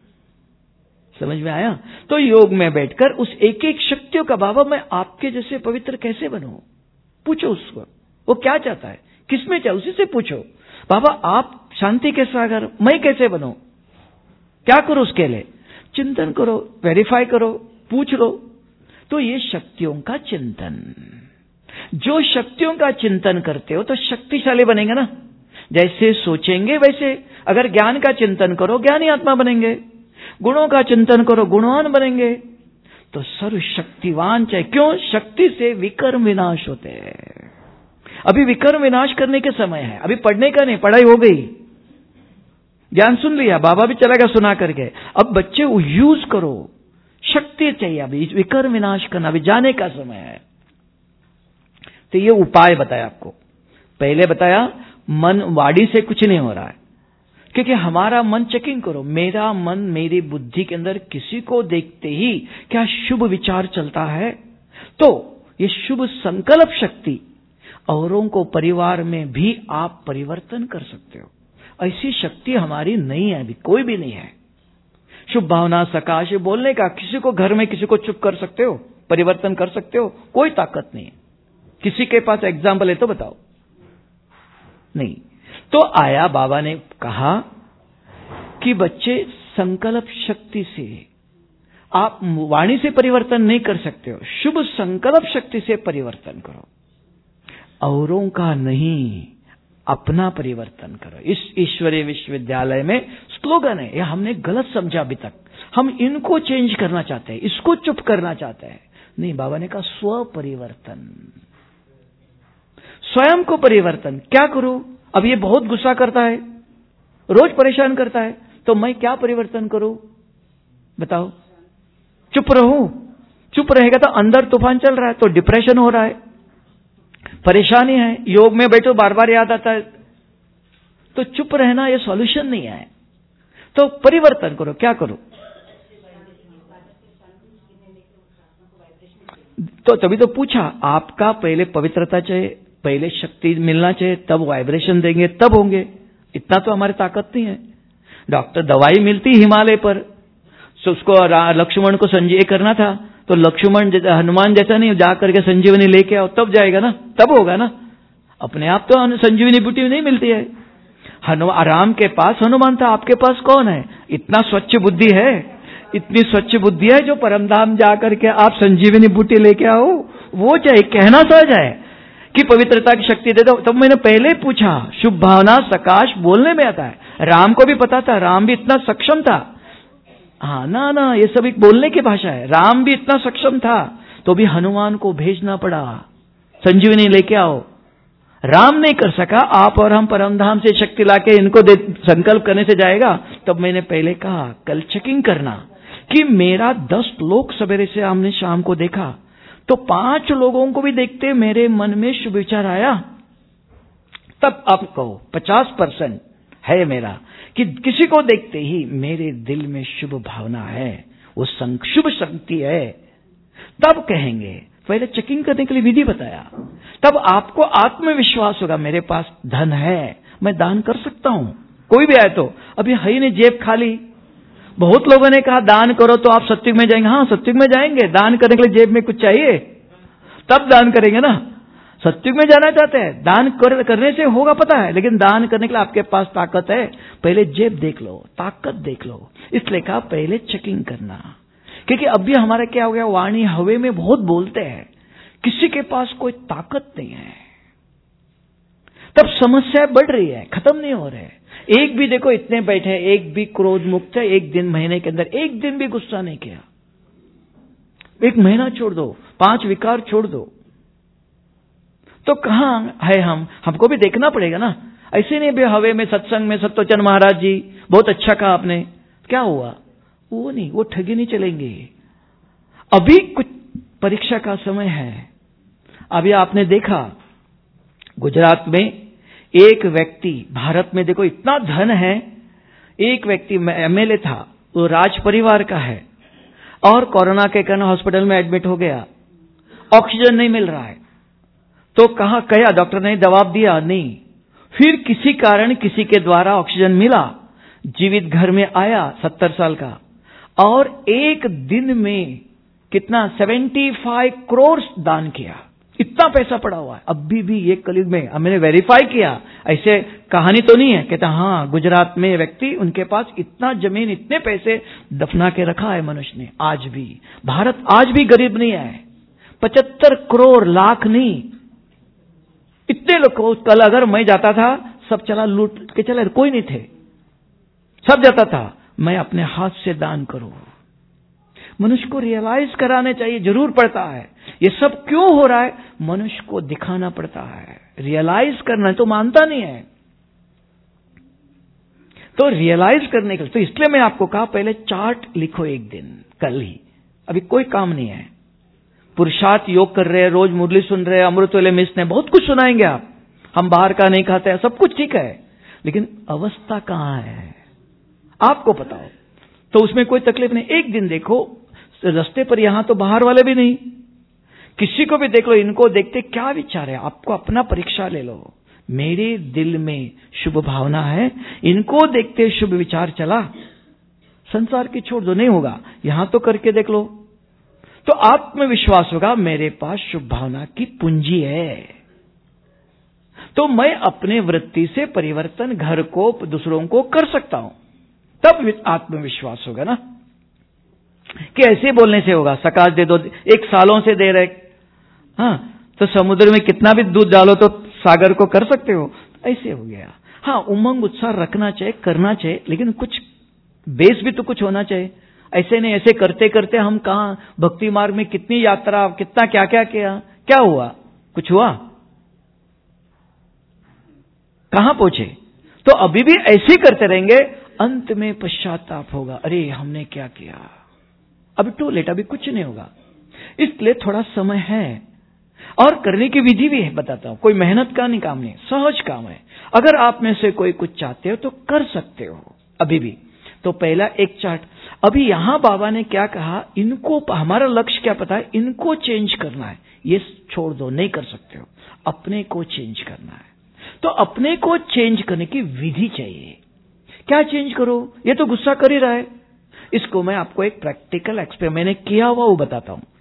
समझ में आया? तो योग में बैठकर उस एक एक शक्तियों का, बाबा मैं आपके जैसे पवित्र कैसे बनूं? पूछो उसको, वो क्या चाहता है, किसमें चाहे, उसी से पूछो। बाबा आप शांति के सागर, मैं कैसे बनूं? क्या करो उसके लिए? चिंतन करो, वेरीफाई करो, पूछ लो। तो ये शक्तियों का चिंतन, जो शक्तियों का चिंतन करते हो तो शक्तिशाली बनेंगे ना। जैसे सोचेंगे वैसे, अगर ज्ञान का चिंतन करो ज्ञानी आत्मा बनेंगे, गुणों का चिंतन करो गुणवान बनेंगे। तो सर्वशक्तिवान चाहे, क्यों? शक्ति से विकर्म विनाश होते हैं। अभी विकर्म विनाश करने के समय है, अभी पढ़ने का नहीं, पढ़ाई हो गई, ज्ञान सुन लिया, बाबा भी चला गया सुना करके। अब बच्चे यूज करो, शक्ति चाहिए, अभी विकर्म विनाश करना, अभी जाने का समय है। तो ये उपाय बताया आपको। पहले बताया मन वाणी से कुछ नहीं हो रहा है, क्योंकि हमारा मन चेकिंग करो, मेरा मन मेरी बुद्धि के अंदर किसी को देखते ही क्या शुभ विचार चलता है? तो ये शुभ संकल्प शक्ति औरों को, परिवार में भी आप परिवर्तन कर सकते हो। ऐसी शक्ति हमारी नहीं है, अभी कोई भी नहीं है। शुभ भावना, सकाश बोलने का, किसी को घर में किसी को चुप कर सकते हो, परिवर्तन कर सकते हो, कोई ताकत नहीं है। किसी के पास एग्जाम्पल है तो बताओ? नहीं। तो आया बाबा ने कहा कि बच्चे संकल्प शक्ति से, आप वाणी से परिवर्तन नहीं कर सकते हो, शुभ संकल्प शक्ति से परिवर्तन करो। औरों का नहीं, अपना परिवर्तन करो। इस ईश्वरीय विश्वविद्यालय में स्लोगन है, यह हमने गलत समझा अभी तक। हम इनको चेंज करना चाहते हैं, इसको चुप करना चाहते हैं। नहीं, बाबा ने कहा स्व परिवर्तन, स्वयं को परिवर्तन। क्या करूं? अब ये बहुत गुस्सा करता है, रोज परेशान करता है, तो मैं क्या परिवर्तन करूं? बताओ। चुप रहूं? चुप रहेगा तो अंदर तूफान चल रहा है, तो डिप्रेशन हो रहा है, परेशानी है, योग में बैठो बार बार याद आता है। तो चुप रहना ये सॉल्यूशन नहीं है, तो परिवर्तन करो। क्या करो? तो तभी तो पूछा, आपका पहले पवित्रता चाहिए, पहले शक्ति मिलना चाहिए, तब वाइब्रेशन देंगे, तब होंगे। इतना तो हमारी ताकत नहीं है। डॉक्टर दवाई मिलती हिमालय पर, तो उसको लक्ष्मण को संजीव करना था, तो लक्ष्मण जैसा, हनुमान जैसा नहीं, जा करके संजीवनी लेके आओ तब जाएगा ना, तब होगा ना। अपने आप तो संजीवनी बूटी नहीं मिलती है। हनुमान, राम के पास हनुमान था, आपके पास कौन है? इतना स्वच्छ बुद्धि है, इतनी स्वच्छ बुद्धि है जो परमधाम जा करके आप संजीवनी बूटी लेके आओ, वो चाहे कहना सहज है कि पवित्रता की शक्ति दे दो। तब मैंने पहले पूछा, शुभ भावना सकाश बोलने में आता है। राम को भी पता था, राम भी इतना सक्षम था। हाँ ना ना, ये सब एक बोलने की भाषा है। राम भी इतना सक्षम था, तो भी हनुमान को भेजना पड़ा, संजीवनी लेके आओ। राम नहीं कर सका, आप और हम परमधाम से शक्ति लाके इनको दे, संकल्प करने से जाएगा। तब मैंने पहले कहा, कल चेकिंग करना कि मेरा दस लोग सवेरे से हमने शाम को देखा, तो पांच लोगों को भी देखते मेरे मन में शुभ विचार आया। तब आप कहो पचास परसेंट है मेरा, कि किसी को देखते ही मेरे दिल में शुभ भावना है, वो शुभ शक्ति है, तब कहेंगे। पहले चेकिंग करने के लिए विधि बताया, तब आपको आत्मविश्वास होगा, मेरे पास धन है, मैं दान कर सकता हूं। कोई भी आए तो, अभी है ही नहीं, जेब खाली। बहुत लोगों ने कहा दान करो तो आप सत्युग में जाएंगे। हाँ, सत्युग में जाएंगे, दान करने के लिए जेब में कुछ चाहिए, तब दान करेंगे ना। सत्युग में जाना चाहते हैं, दान कर, करने से होगा पता है, लेकिन दान करने के लिए आपके पास ताकत है, पहले जेब देख लो, ताकत देख लो। इसलिए कहा पहले चेकिंग करना, क्योंकि अभी हमारा क्या हो गया, वाणी हवे में बहुत बोलते हैं, किसी के पास कोई ताकत नहीं है। तब समस्या बढ़ रही है, खत्म नहीं हो रहे। एक भी देखो इतने बैठे, एक भी क्रोध मुक्त है, एक दिन महीने के अंदर एक दिन भी गुस्सा नहीं किया। एक महीना छोड़ दो, पांच विकार छोड़ दो, तो कहां है हम? हमको भी देखना पड़ेगा ना। ऐसे नहीं भी हवे में सत्संग में सत्वचन महाराज जी बहुत अच्छा कहा आपने, क्या हुआ? वो नहीं, वो ठगी नहीं चलेंगे। अभी कुछ परीक्षा का समय है। अभी आपने देखा गुजरात में एक व्यक्ति, भारत में देखो इतना धन है, एक व्यक्ति एमएलए था, वो राज परिवार का है, और कोरोना के कारण हॉस्पिटल में एडमिट हो गया। ऑक्सीजन नहीं मिल रहा है, तो कहां गया? डॉक्टर ने जवाब दिया नहीं। फिर किसी कारण किसी के द्वारा ऑक्सीजन मिला, जीवित घर में आया, सत्तर साल का, और एक दिन में कितना पचहत्तर करोड़ दान किया। इतना पैसा पड़ा हुआ है अभी भी ये कलयुग में। मैंने वेरीफाई किया, ऐसे कहानी तो नहीं है। कहता हाँ, गुजरात में व्यक्ति, उनके पास इतना जमीन, इतने पैसे दफना के रखा है मनुष्य ने। आज भी भारत आज भी गरीब नहीं है, पचहत्तर करोड़ लाख नहीं, इतने लोग। कल अगर मैं जाता था, सब चला लूट के चला, कोई नहीं थे, सब जाता था, मैं अपने हाथ से दान करूं। मनुष्य को रियलाइज कराने चाहिए, जरूर पड़ता है। ये सब क्यों हो रहा है? मनुष्य को दिखाना पड़ता है, रियलाइज करना। तो मानता नहीं है, तो रियलाइज करने के लिए, तो इसलिए मैं आपको कहा पहले चार्ट लिखो एक दिन, कल ही। अभी कोई काम नहीं है, पुरुषार्थ योग कर रहे हैं, रोज मुरली सुन रहे हैं, अमृत वाले मिस ने बहुत कुछ सुनाएंगे आप। हम बाहर का नहीं खाते हैं, सब कुछ ठीक है, लेकिन अवस्था कहां है आपको पता हो, तो उसमें कोई तकलीफ नहीं। एक दिन देखो रास्ते पर, यहां तो बाहर वाले भी नहीं, किसी को भी देख लो, इनको देखते क्या विचार है, आपको अपना परीक्षा ले लो। मेरे दिल में शुभ भावना है, इनको देखते शुभ विचार चला, संसार की छोड़ दो, नहीं होगा। यहां तो करके देख लो, तो आत्मविश्वास होगा, मेरे पास शुभ भावना की पूंजी है, तो मैं अपने वृत्ति से परिवर्तन घर को, दूसरों को कर सकता हूं। तब आत्मविश्वास होगा ना, कि ऐसे बोलने से होगा। सकाश दे दो, एक सालों से दे रहे, हाँ, तो समुद्र में कितना भी दूध डालो तो सागर को कर सकते हो, ऐसे हो गया। हाँ, उमंग उत्साह रखना चाहिए, करना चाहिए, लेकिन कुछ बेस भी तो कुछ होना चाहिए। ऐसे नहीं, ऐसे करते करते हम कहां भक्ति मार्ग में कितनी यात्रा, कितना क्या क्या किया, क्या हुआ? कुछ हुआ? कहां पहुंचे? तो अभी भी ऐसे करते रहेंगे, अंत में पश्चाताप होगा, अरे हमने क्या किया। अभी टू लेट, अभी कुछ नहीं होगा, इसलिए थोड़ा समय है। और करने की विधि भी है, बताता हूं। कोई मेहनत का नहीं काम नहीं, सहज काम है। अगर आप में से कोई कुछ चाहते हो तो कर सकते हो अभी भी। तो पहला एक चार्ट, अभी यहां बाबा ने क्या कहा, इनको, हमारा लक्ष्य क्या पता है, इनको चेंज करना है। ये छोड़ दो, नहीं कर सकते हो, अपने को चेंज करना है। तो अपने को चेंज करने की विधि चाहिए। क्या चेंज करो? ये तो गुस्सा कर ही रहा है। इसको मैं आपको एक प्रैक्टिकल एक्सपेरिमेंट मैंने किया हुआ वो बताता हूं।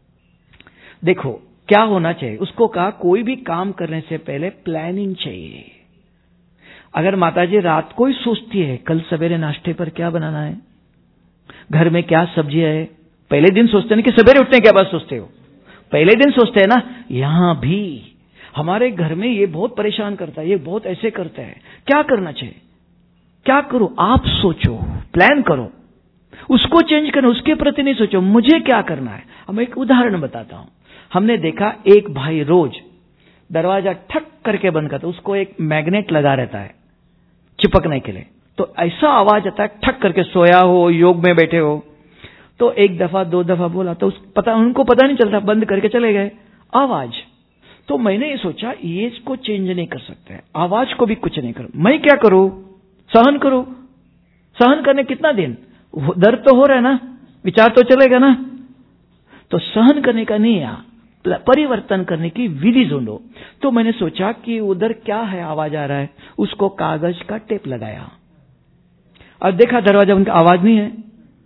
देखो क्या होना चाहिए। उसको कहा कोई भी काम करने से पहले प्लानिंग चाहिए। अगर माताजी रात को ही सोचती है कल सवेरे नाश्ते पर क्या बनाना है, घर में क्या सब्जी है, पहले दिन सोचते हैं कि सवेरे उठने के बाद सोचते हो, पहले दिन सोचते हैं ना। यहां भी हमारे घर में ये बहुत परेशान करता है, ये बहुत ऐसे करता है, क्या करना चाहिए, क्या करो, आप सोचो, प्लान करो, उसको चेंज करना, उसके प्रति नहीं सोचो मुझे क्या करना है। हम एक उदाहरण बताता हूं। हमने देखा एक भाई रोज दरवाजा ठक करके बंद करता, उसको एक मैग्नेट लगा रहता है चिपकने के लिए, तो ऐसा आवाज आता है, ठक करके, सोया हो, योग में बैठे हो। तो एक दफा दो दफा बोला तो उस पता उनको पता नहीं चलता, बंद करके चले गए आवाज। तो मैंने ये सोचा ये इसको चेंज नहीं कर सकते, आवाज को भी कुछ नहीं करो, मैं क्या करूं, सहन करो। सहन करने कितना दिन, दर्द तो हो रहा है ना, विचार तो चलेगा ना। तो सहन करने का नहीं, है परिवर्तन करने की विधि ढूंढो। तो मैंने सोचा कि उधर क्या है, आवाज आ रहा है, उसको कागज का टेप लगाया और देखा दरवाजा उनका आवाज नहीं है,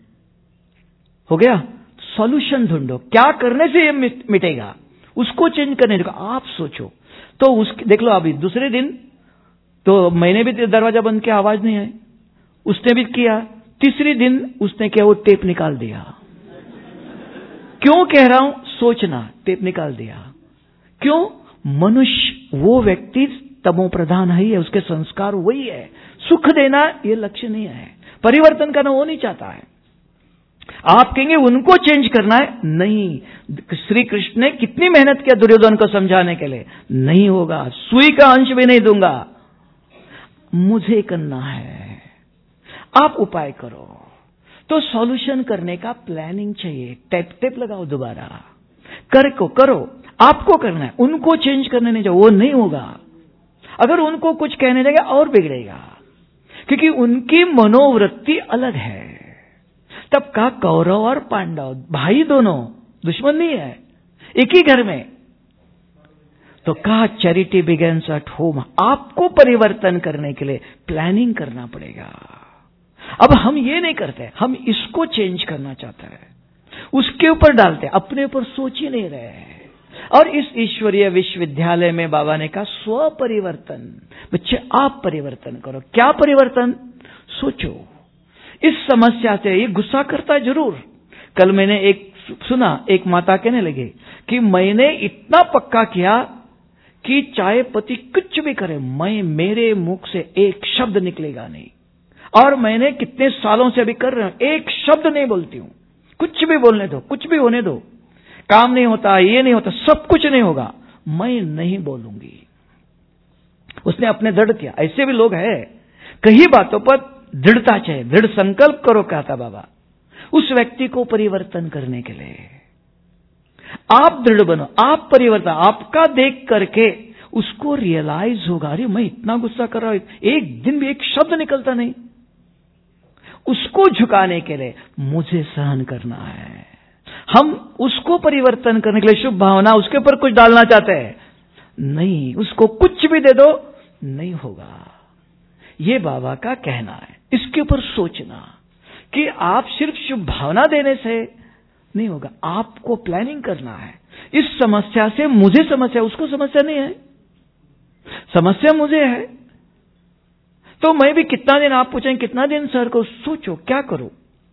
हो गया। सॉल्यूशन ढूंढो, क्या करने से ये मिटेगा, उसको चेंज करने का आप सोचो। तो उसके देख लो, अभी दूसरे दिन तो मैंने भी दरवाजा बंद किया, आवाज नहीं है, उसने भी किया। तीसरे दिन उसने क्या, वो टेप निकाल दिया। क्यों कह रहा हूं, सोचना, टेप निकाल दिया। क्यों? मनुष्य वो व्यक्ति तमो प्रधान है, है उसके संस्कार वही है। सुख देना ये लक्ष्य नहीं है, परिवर्तन करना वो नहीं चाहता है। आप कहेंगे उनको चेंज करना है, नहीं। श्री कृष्ण ने कितनी मेहनत किया दुर्योधन को समझाने के लिए, नहीं होगा, सुई का अंश भी नहीं दूंगा, मुझे करना है, आप उपाय करो। तो सॉल्यूशन करने का प्लानिंग चाहिए। टेप टेप लगाओ, दोबारा कर को करो, आपको करना है, उनको चेंज करने नहीं जाओ, वो नहीं होगा। अगर उनको कुछ कहने जाएगा और बिगड़ेगा, क्योंकि उनकी मनोवृत्ति अलग है। तब का कौरव और पांडव भाई दोनों, दुश्मन नहीं है, एक ही घर में। तो कहा चैरिटी बिगेन्स एट होम। आपको परिवर्तन करने के लिए प्लानिंग करना पड़ेगा। अब हम ये नहीं करते, हम इसको चेंज करना चाहते हैं, उसके ऊपर डालते, अपने ऊपर सोच ही नहीं रहे। और इस ईश्वरीय विश्वविद्यालय में बाबा ने कहा स्व परिवर्तन। बच्चे आप परिवर्तन करो। क्या परिवर्तन? सोचो। इस समस्या से ये गुस्सा करता है जरूर। कल मैंने एक सुना, एक माता कहने लगी कि मैंने इतना पक्का किया कि चाहे पति कुछ भी करे, मैं मेरे मुख से एक शब्द निकलेगा नहीं। और मैंने कितने सालों से अभी कर रहा हूं, एक शब्द नहीं बोलती हूं। कुछ भी बोलने दो, कुछ भी होने दो, काम नहीं होता, ये नहीं होता, सब कुछ नहीं होगा, मैं नहीं बोलूंगी। उसने अपने दृढ़ किया। ऐसे भी लोग हैं, कई बातों पर दृढ़ता चाहिए, दृढ़ संकल्प करो, कहता बाबा, उस व्यक्ति को परिवर्तन करने के लिए। आप दृढ़ बनो, आप परिवर्तन, आपका देख करके उसको रियलाइज होगा, अरे मैं इतना गुस्सा कर रहा हूं, एक दिन भी एक शब्द निकलता नहीं। उसको झुकाने के लिए मुझे सहन करना है। हम उसको परिवर्तन करने के लिए शुभ भावना उसके ऊपर कुछ डालना चाहते हैं, नहीं, उसको कुछ भी दे दो, नहीं होगा। ये बाबा का कहना है। इसके ऊपर सोचना कि आप सिर्फ शुभ भावना देने से नहीं होगा, आपको प्लानिंग करना है। इस समस्या से मुझे समस्या, उसको समस्या नहीं है, समस्या मुझे है। तो मैं भी कितना दिन, आप पूछें कितना दिन सर को, सोचो क्या करो।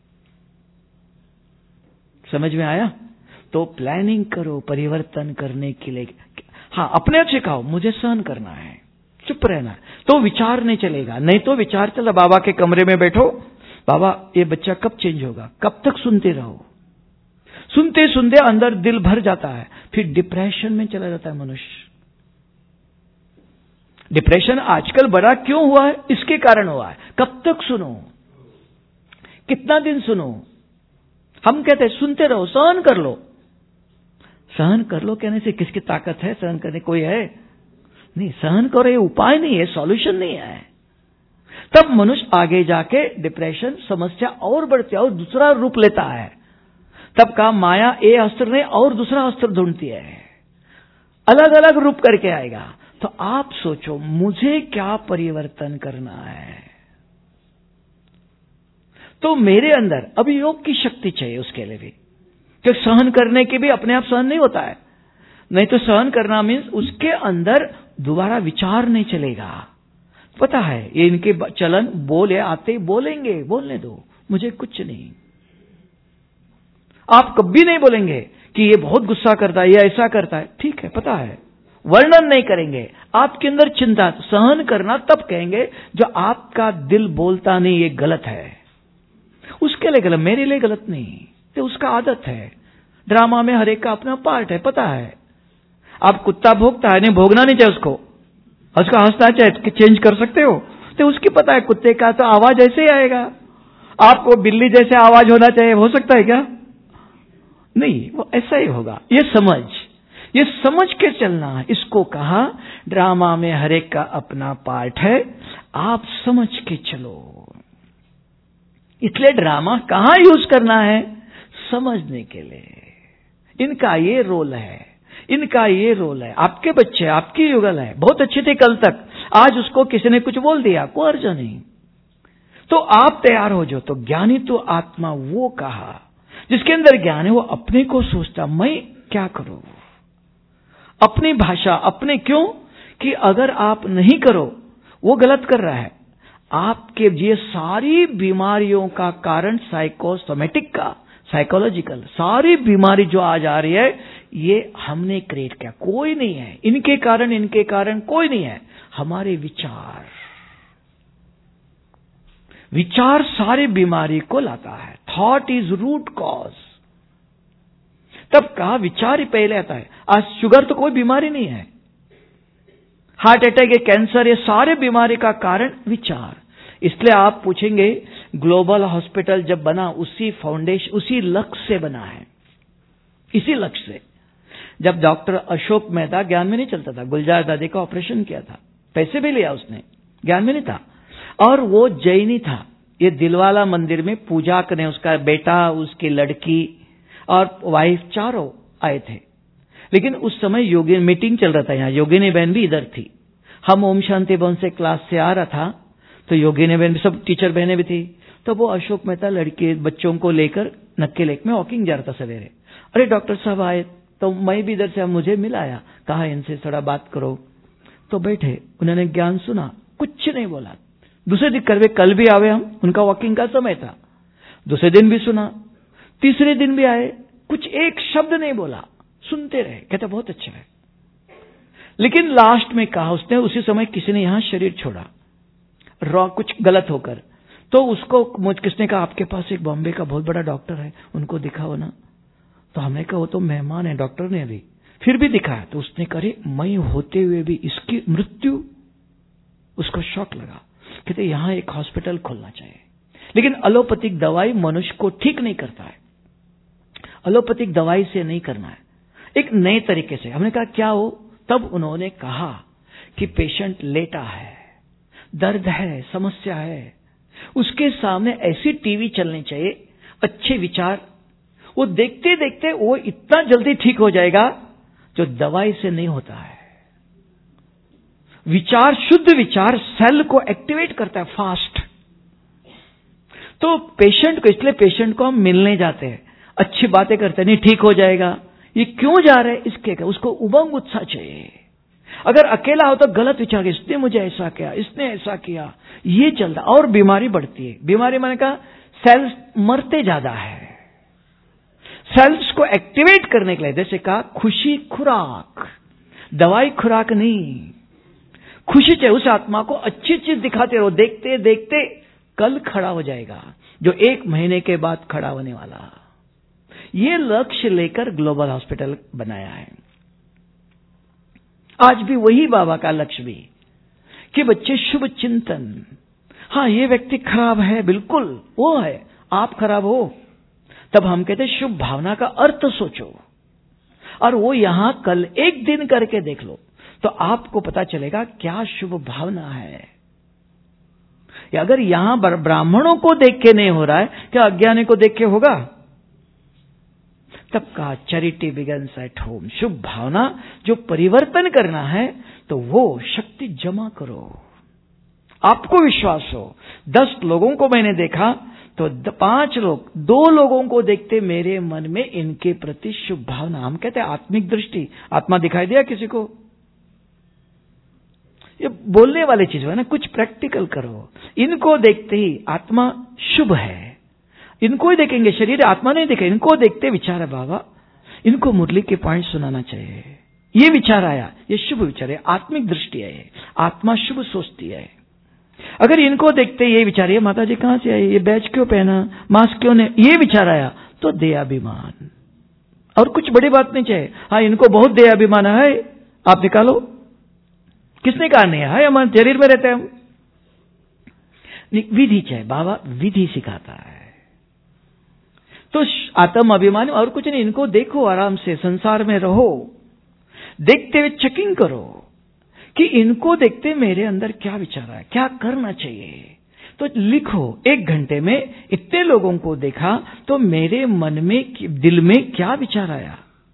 समझ में आया? तो प्लानिंग करो परिवर्तन करने के लिए। हाँ, अपने आप सिखाओ, मुझे सहन करना है, चुप रहना है, तो विचार नहीं चलेगा। नहीं तो विचार चला, बाबा के कमरे में बैठो, बाबा ये बच्चा कब चेंज होगा, कब तक सुनते रहो। सुनते सुनते अंदर दिल भर जाता है, फिर डिप्रेशन में चला जाता है मनुष्य। डिप्रेशन आजकल बड़ा क्यों हुआ है? इसके कारण हुआ है। कब तक सुनो, कितना दिन सुनो? हम कहते हैं सुनते रहो, सहन कर लो। सहन कर लो कहने से किसकी ताकत है? सहन करने कोई है नहीं। सहन करो, ये उपाय नहीं है, सॉल्यूशन नहीं है। तब मनुष्य आगे जाके डिप्रेशन समस्या और बढ़ती है और दूसरा रूप लेता है। तब का माया ए अस्त्र ने और दूसरा अस्त्र ढूंढती है, अलग अलग रूप करके आएगा। तो आप सोचो मुझे क्या परिवर्तन करना है। तो मेरे अंदर अभी योग की शक्ति चाहिए उसके लिए भी, कि सहन करने के भी अपने आप सहन नहीं होता है। नहीं तो सहन करना मीन्स उसके अंदर दोबारा विचार नहीं चलेगा। पता है ये इनके चलन, बोले आते बोलेंगे, बोलने दो, मुझे कुछ नहीं। आप कभी नहीं बोलेंगे कि ये बहुत गुस्सा करता है, ये ऐसा करता है, ठीक है, पता है, वर्णन नहीं करेंगे। आपके अंदर चिंता, सहन करना तब कहेंगे जो आपका दिल बोलता नहीं ये गलत है, उसके लिए गलत, मेरे लिए गलत नहीं, तो उसका आदत है। ड्रामा में हर एक का अपना पार्ट है, पता है। आप कुत्ता भोगता है, नहीं भोगना नहीं चाहिए उसको, उसका हंसना चाहिए, चेंज कर सकते हो, तो उसकी पता है कुत्ते का तो आवाज ऐसे ही आएगा। आपको बिल्ली जैसे आवाज होना चाहिए, हो सकता है क्या? नहीं, वो ऐसा ही होगा। ये समझ, ये समझ के चलना है। इसको कहा ड्रामा में हर एक का अपना पार्ट है, आप समझ के चलो। इसलिए ड्रामा कहां यूज करना है? समझने के लिए। इनका ये रोल है, इनका ये रोल है। आपके बच्चे, आपकी युगल है, बहुत अच्छे थे कल तक, आज उसको किसी ने कुछ बोल दिया, कोई अर्ज नहीं, तो आप तैयार हो जाओ। तो ज्ञानी तो आत्मा वो कहा जिसके अंदर ज्ञान है, वो अपने को सोचता मैं क्या करूं, अपनी भाषा अपने, क्यों कि अगर आप नहीं करो वो गलत कर रहा है। आपके ये सारी बीमारियों का कारण साइकोसोमेटिक का, साइकोलॉजिकल। सारी बीमारी जो आज आ रही है ये हमने क्रिएट किया, कोई नहीं है इनके कारण, इनके कारण कोई नहीं है, हमारे विचार। विचार सारी बीमारी को लाता है। Thought is root cause. तब कहा विचार ही पहले आता है। आज शुगर तो कोई बीमारी नहीं है, हार्ट अटैक, ये कैंसर, ये सारे बीमारी का कारण विचार। इसलिए आप पूछेंगे ग्लोबल हॉस्पिटल जब बना उसी फाउंडेशन, उसी लक्ष्य से बना है, इसी लक्ष्य से। जब डॉक्टर अशोक मेहता, ज्ञान में नहीं चलता था, गुलजार दादी का ऑपरेशन किया था, पैसे भी लिया उसने, ज्ञान में नहीं था, और वो जैनी था। ये दिलवाला मंदिर में पूजा करने उसका बेटा, उसकी लड़की और वाइफ चारों आए थे। लेकिन उस समय योगी मीटिंग चल रहा था, यहाँ योगिनी बहन भी इधर थी। हम ओम शांति भवन से क्लास से आ रहा था तो योगिनी बहन भी, सब टीचर बहनें भी थी। तो वो अशोक मेहता लड़के बच्चों को लेकर नक्के लेक में वॉकिंग जा रहा था सवेरे। अरे डॉक्टर साहब आए तो मैं भी इधर से, मुझे मिलाया, कहा इनसे थोड़ा बात करो। तो बैठे, उन्होंने ज्ञान सुना, कुछ नहीं बोला। दूसरे दिन करवे, कल भी आवे हम, उनका वॉकिंग का समय था, दूसरे दिन भी सुना, तीसरे दिन भी आए, कुछ एक शब्द नहीं बोला, सुनते रहे। कहते बहुत अच्छा है। लेकिन लास्ट में कहा उसने, उसी समय किसी ने यहां शरीर छोड़ा रॉ कुछ गलत होकर, तो उसको मुझ किसने कहा आपके पास एक बॉम्बे का बहुत बड़ा डॉक्टर है, उनको दिखाओ ना। तो हमने कहा वो तो मेहमान है, डॉक्टर ने अभी, फिर भी दिखाया। तो उसने कहा मैं होते हुए भी इसकी मृत्यु, उसको शॉक लगा। कहते यहां एक हॉस्पिटल खोलना चाहिए। लेकिन एलोपैथिक दवाई मनुष्य को ठीक नहीं करता है, एलोपैथिक दवाई से नहीं करना है, एक नए तरीके से। हमने कहा क्या हो? तब उन्होंने कहा कि पेशेंट लेटा है, दर्द है, समस्या है, उसके सामने ऐसी टीवी चलनी चाहिए, अच्छे विचार, वो देखते देखते वो इतना जल्दी ठीक हो जाएगा जो दवाई से नहीं होता है। विचार, शुद्ध विचार सेल को एक्टिवेट करता है फास्ट। तो पेशेंट को, इसलिए पेशेंट को हम मिलने जाते हैं, अच्छी बातें करते हैं, नहीं ठीक हो जाएगा, ये क्यों जा रहे हैं, इसके क्या, उसको उमंग उत्साह चाहिए। अगर अकेला हो तो गलत विचार, इसने मुझे ऐसा किया, इसने ऐसा किया, ये चलता और बीमारी बढ़ती है। बीमारी मैंने कहा सेल्स मरते ज्यादा है। सेल्स को एक्टिवेट करने के लिए, जैसे कहा खुशी खुराक, दवाई खुराक नहीं, खुशी चाहिए। उस आत्मा को अच्छी चीज दिखाते रहो, देखते देखते कल खड़ा हो जाएगा, जो एक महीने के बाद खड़ा होने वाला। ये लक्ष्य लेकर ग्लोबल हॉस्पिटल बनाया है। आज भी वही बाबा का लक्ष्य भी कि बच्चे शुभ चिंतन, हाँ ये व्यक्ति खराब है, बिल्कुल वो है, आप खराब हो, तब हम कहते शुभ भावना का अर्थ सोचो, और वो यहां कल एक दिन करके देख लो तो आपको पता चलेगा क्या शुभ भावना है। या अगर यहां ब्राह्मणों को देख के नहीं हो रहा है, क्या अज्ञानी को देख के होगा? तब कहा चैरिटी बिगन्स एट होम। शुभ भावना जो परिवर्तन करना है तो वो शक्ति जमा करो। आपको विश्वास हो, दस लोगों को मैंने देखा तो पांच लोग, दो लोगों को देखते मेरे मन में इनके प्रति शुभ भावना। हम कहते हैं आत्मिक दृष्टि, आत्मा दिखाई दिया किसी को? ये बोलने वाली चीज है ना, कुछ प्रैक्टिकल करो। इनको देखते ही आत्मा शुभ है, इनको ही देखेंगे, शरीर आत्मा नहीं देखे, इनको देखते विचार है बाबा इनको मुरली के पॉइंट सुनाना चाहिए, ये विचार आया, ये शुभ विचार है, आत्मिक दृष्टि है, आत्मा शुभ सोचती है। अगर इनको देखते ये विचार, ये माता जी कहां से आई, ये बैच क्यों पहना, मास्क क्यों नहीं, ये विचार आया तो दयाभिमान, और कुछ बड़ी बात नहीं चाहिए। हाँ इनको बहुत दयाभिमान है, आप निकालो, किसने कहा नहीं है, हमारे शरीर में रहते हैं हम। विधि चाहिए, बाबा विधि सिखाता है। तो आत्म अभिमान और कुछ नहीं, इनको देखो, आराम से संसार में रहो, देखते हुए चेकिंग करो कि इनको देखते मेरे अंदर क्या विचार है, क्या करना चाहिए। तो लिखो, एक घंटे में इतने लोगों को देखा तो मेरे मन में, दिल में क्या विचार आया,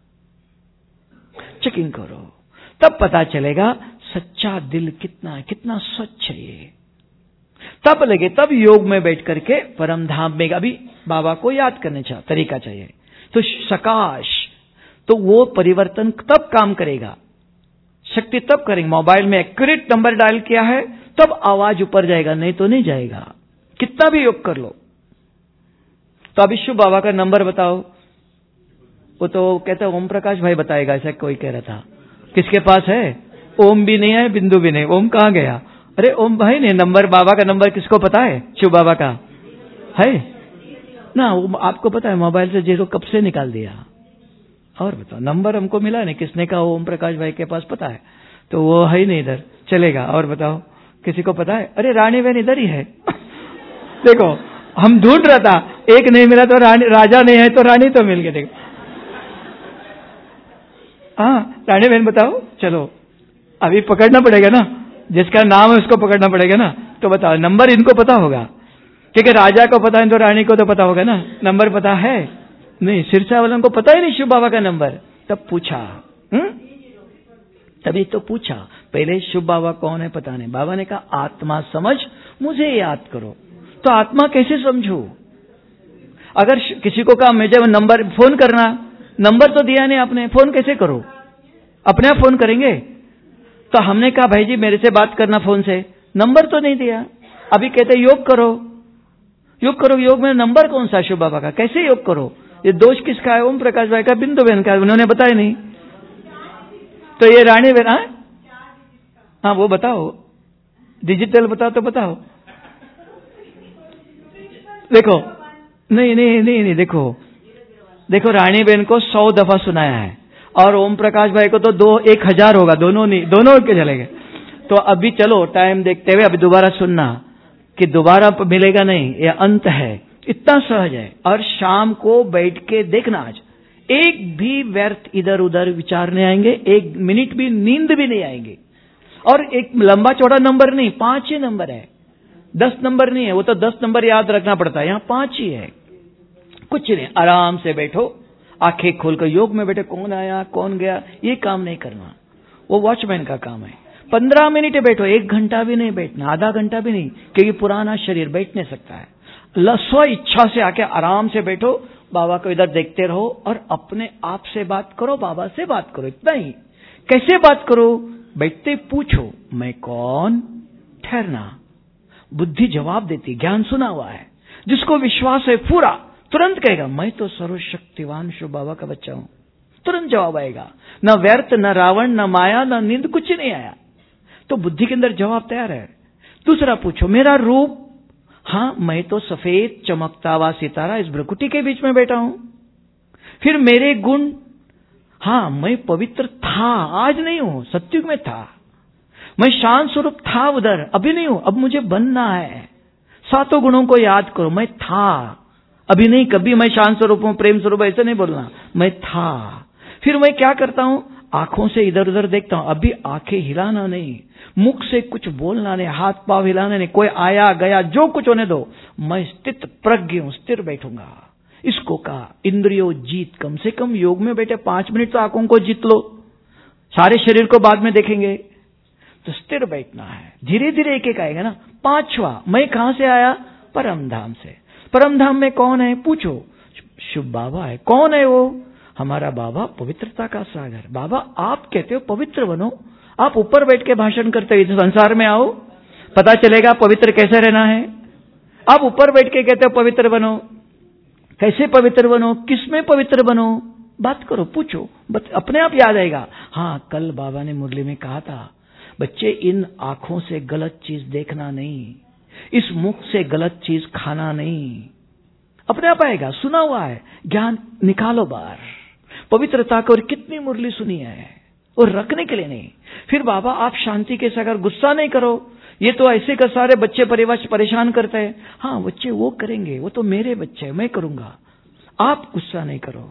चेकिंग करो, तब पता चलेगा सच्चा दिल कितना कितना स्वच्छ है ये। तब लगे, तब योग में बैठ करके परम धाम में अभी बाबा को याद करने चाहिए, तरीका चाहिए। तो सकाश, तो वो परिवर्तन तब काम करेगा, शक्ति तब करेंगे। मोबाइल में एक्यूरेट नंबर डायल किया है तब आवाज ऊपर जाएगा, नहीं तो नहीं जाएगा, कितना भी योग कर लो। तो अभी शिव बाबा का नंबर बताओ। वो तो कहता है ओम प्रकाश भाई बताएगा, ऐसा कोई कह रहा था। किसके पास है? ओम भी नहीं है, बिंदु भी नहीं। ओम कहाँ गया? अरे ओम भाई ने नंबर, बाबा का नंबर किसको पता है? शिव बाबा का है ना? वो आपको पता है, मोबाइल से जीरो कब से निकाल दिया। और बताओ, नंबर हमको मिला नहीं, किसने कहा? ओम प्रकाश भाई के पास पता है, तो वो है ही नहीं इधर, चलेगा। और बताओ, किसी को पता है? अरे रानी बहन इधर ही है। देखो, हम ढूंढ रहा था, एक नहीं मिला तो रानी, राजा नहीं है तो रानी तो मिल गई। देखो, हाँ रानी बहन बताओ। चलो अभी पकड़ना पड़ेगा ना, जिसका नाम है उसको पकड़ना पड़ेगा ना। तो बताओ, नंबर इनको पता होगा, क्योंकि राजा को पता है तो रानी को तो पता होगा ना। नंबर पता है? नहीं, सिरसा वालों को पता ही नहीं शिव बाबा का नंबर। तब पूछा, हम्म तभी तो पूछा, पहले शिव बाबा कौन है पता नहीं। बाबा ने कहा आत्मा समझ, मुझे याद करो। तो आत्मा कैसे समझू? अगर किसी को कहा मुझे नंबर फोन करना, नंबर तो दिया नहीं आपने, फोन कैसे करो? अपने आप फोन करेंगे? तो हमने कहा भाई जी मेरे से बात करना फोन से, नंबर तो नहीं दिया। अभी कहते योग करो, योग करो। योग में नंबर कौन सा? शिव बाबा का। कैसे योग करो? ये दोष किसका है? ओम प्रकाश भाई का, बिंदु बहन का। उन्होंने बताया नहीं, तो ये रानी बहन। हाँ हाँ वो बताओ, डिजिटल बताओ तो बताओ। देखो, नहीं नहीं नहीं नहीं देखो देखो रानी बहन को सौ दफा सुनाया है, और ओम प्रकाश भाई को तो दो एक हजार होगा, दोनों नहीं, दोनों के चले गए। तो अभी चलो टाइम देखते हुए अभी दोबारा सुनना, कि दोबारा मिलेगा नहीं, ये अंत है। इतना सहज है। और शाम को बैठ के देखना, आज एक भी व्यर्थ इधर उधर विचार नहीं आएंगे, एक मिनट भी नींद भी नहीं आएंगे। और एक लंबा चौड़ा नंबर नहीं, पांच ही नंबर है, दस नंबर नहीं है। वो तो दस नंबर याद रखना पड़ता है, यहां पांच ही है। कुछ नहीं, आराम से बैठो, आंखें खोलकर योग में बैठे। कौन आया कौन गया ये काम नहीं करना, वो वॉचमैन का काम है। पंद्रह मिनट बैठो, एक घंटा भी नहीं बैठना, आधा घंटा भी नहीं, क्योंकि पुराना शरीर बैठ नहीं सकता है। स्व इच्छा से आके आराम से बैठो, बाबा को इधर देखते रहो और अपने आप से बात करो, बाबा से बात करो। इतना ही। कैसे बात करो? बैठते पूछो मैं कौन? ठहरना, बुद्धि जवाब देती, ज्ञान सुना हुआ है। जिसको विश्वास है पूरा, तुरंत कहेगा मैं तो सर्वशक्तिवान शिव बाबा का बच्चा हूं। तुरंत जवाब आएगा, न व्यर्थ, न रावण, न माया, न नींद, कुछ नहीं आया। तो बुद्धि के अंदर जवाब तैयार है। दूसरा पूछो मेरा रूप? हाँ, मैं तो सफेद चमकता हुआ सितारा इस भ्रकुटी के बीच में बैठा हूं। फिर मेरे गुण? हाँ, मैं पवित्र था, आज नहीं हूं, सत्युग में था। मैं शांत स्वरूप था उधर, अभी नहीं हूं, अब मुझे बनना है। सातों गुणों को याद करो, मैं था, अभी नहीं, कभी मैं शांत स्वरूप हूं, प्रेम स्वरूप, ऐसे नहीं बोलना, मैं था। फिर मैं क्या करता हूं? आंखों से इधर उधर देखता हूं, अभी आंखें हिलाना नहीं, मुख से कुछ बोलना नहीं, हाथ पांव हिलाना नहीं, कोई आया गया जो कुछ होने दो, मैं स्थित प्रज्ञ हूं, स्थिर बैठूंगा। इसको कहा इंद्रियों जीत। कम से कम योग में बैठे पांच मिनट तो आंखों को जीत लो, सारे शरीर को बाद में देखेंगे। तो स्थिर बैठना है, धीरे धीरे एक एक आएगा ना। पांचवा, मैं कहां से आया? परम धाम से। परम धाम में कौन है? पूछो, शिव बाबा है। कौन है वो? हमारा बाबा, पवित्रता का सागर। बाबा आप कहते हो पवित्र बनो, आप ऊपर बैठ के भाषण करते हो, संसार में आओ, पता चलेगा पवित्र कैसे रहना है। आप ऊपर बैठ के कहते हो पवित्र बनो, कैसे पवित्र बनो, किसमें पवित्र बनो? बात करो, पूछो, अपने आप याद आएगा। हाँ, कल बाबा ने मुरली में कहा था, बच्चे इन आंखों से गलत चीज देखना नहीं, इस मुख से गलत चीज खाना नहीं। अपने आप आएगा, सुना हुआ है, ज्ञान निकालो बाहर। पवित्रता को, और कितनी मुरली सुनी है, और रखने के लिए नहीं। फिर बाबा आप शांति के साथ गुस्सा नहीं करो, ये तो ऐसे कर सारे बच्चे परिवार परेशान करते हैं। हाँ, बच्चे वो करेंगे, वो तो मेरे बच्चे, मैं करूंगा। आप गुस्सा नहीं करो,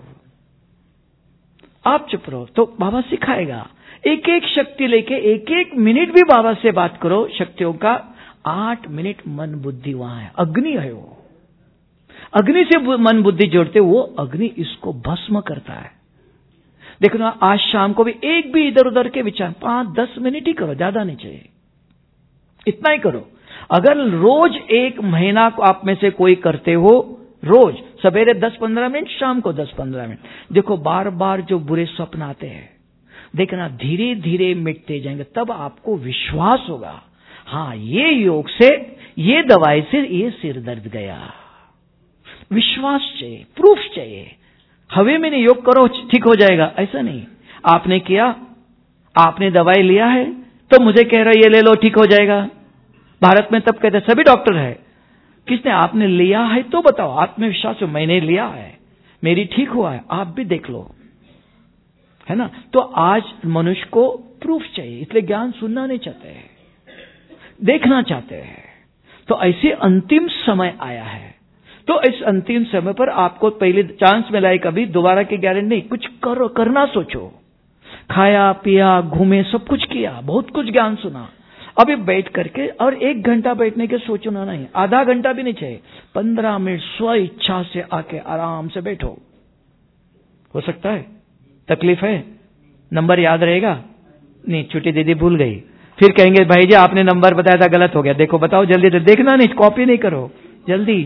आप चुप रहो, तो बाबा सिखाएगा। एक एक शक्ति लेके एक एक मिनट भी बाबा से बात करो, शक्तियों का आठ मिनट मन बुद्धि वहां है, अग्नि है वो। अग्नि से मन बुद्धि जोड़ते, वो अग्नि इसको भस्म करता है। देखो ना, आज शाम को भी एक भी इधर उधर के विचार पांच दस मिनट ही करो, ज्यादा नहीं चाहिए, इतना ही करो। अगर रोज एक महीना को आप में से कोई करते हो, रोज सवेरे दस पंद्रह मिनट, शाम को दस पंद्रह मिनट, देखो बार बार जो बुरे स्वप्न आते हैं, देखना धीरे धीरे मिटते जाएंगे। तब आपको विश्वास होगा, हाँ ये योग से, ये दवाई से ये सिर दर्द गया। विश्वास चाहिए, प्रूफ चाहिए। हवे में नहीं योग करो ठीक हो जाएगा, ऐसा नहीं। आपने किया, आपने दवाई लिया है तो मुझे कह रहा है ये ले लो ठीक हो जाएगा। भारत में तब कहते सभी डॉक्टर है, किसने? आपने लिया है तो बताओ, आत्मविश्वास हो मैंने लिया है, मेरी ठीक हुआ है, आप भी देख लो, है ना। तो आज मनुष्य को प्रूफ चाहिए, इसलिए ज्ञान सुनना नहीं चाहते हैं, देखना चाहते हैं। तो ऐसे अंतिम समय आया है, तो इस अंतिम समय पर आपको पहले चांस मिला है, कभी दोबारा की गारंटी नहीं। कुछ करो, करना सोचो, खाया पिया घूमे सब कुछ किया, बहुत कुछ ज्ञान सुना, अभी बैठ करके और एक घंटा बैठने के सोचना नहीं, आधा घंटा भी नहीं चाहिए, पंद्रह मिनट स्व इच्छा से आके आराम से बैठो। हो सकता है तकलीफ है, नंबर याद रहेगा नहीं, छुट्टी दीदी भूल गई, फिर कहेंगे भाई जी आपने नंबर बताया था गलत हो गया, देखो बताओ जल्दी, देखना नहीं, कॉपी नहीं करो जल्दी।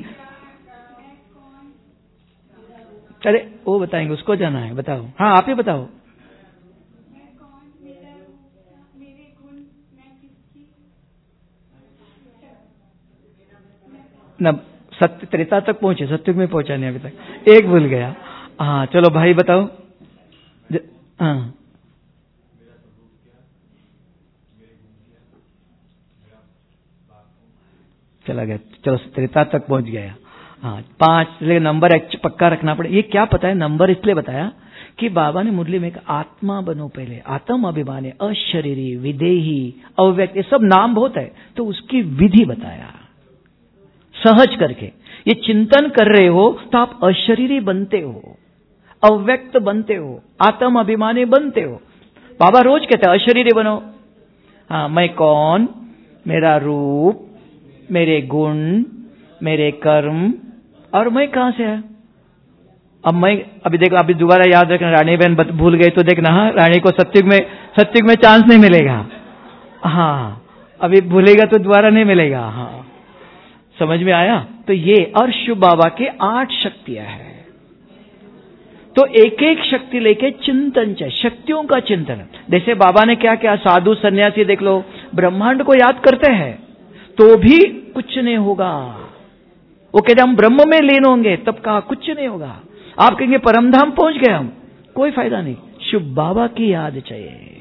अरे वो बताएंगे, उसको जाना है, बताओ। हाँ आप ही बताओ। न सत्य त्रेता तक पहुंचे, सत्युग में पहुंचा नहीं अभी तक, एक भूल गया। हाँ चलो भाई बताओ। हाँ चला गया, चलो त्रेता तक पहुंच गया। हाँ पांच नंबर पक्का रखना पड़े। ये क्या पता है नंबर इसलिए बताया कि बाबा ने मुरली में आत्मा बनो पहले, आत्म अभिमानी, अशरीरी, विदेही, अव्यक्त, ये सब नाम बहुत है, तो उसकी विधि बताया सहज करके। ये चिंतन कर रहे हो तो आप अशरीरी बनते हो, अव्यक्त बनते हो, आत्म अभिमानी बनते हो। बाबा रोज कहते हैं अशरीरी बनो। हाँ मैं कौन, मेरा रूप, मेरे गुण, मेरे कर्म, और मैं कहां से है। अब मैं अभी देखो, अभी दोबारा याद रखना, रानी बहन भूल गई तो देखना, हाँ रानी को सत्युग में सत्युग में चांस नहीं मिलेगा। हाँ अभी भूलेगा तो दोबारा नहीं मिलेगा। हाँ समझ में आया। तो ये और शिव बाबा के आठ शक्तियां हैं, तो एक एक शक्ति लेके चिंतन चाहिए, शक्तियों का चिंतन। जैसे बाबा ने क्या क्या, साधु सन्यासी देख लो, ब्रह्मांड को याद करते हैं तो भी कुछ नहीं होगा। वो कहते हम ब्रह्म में लीन होंगे, तब कहा कुछ नहीं होगा। आप कहेंगे परमधाम पहुंच गए हम, कोई फायदा नहीं, शिव बाबा की याद चाहिए।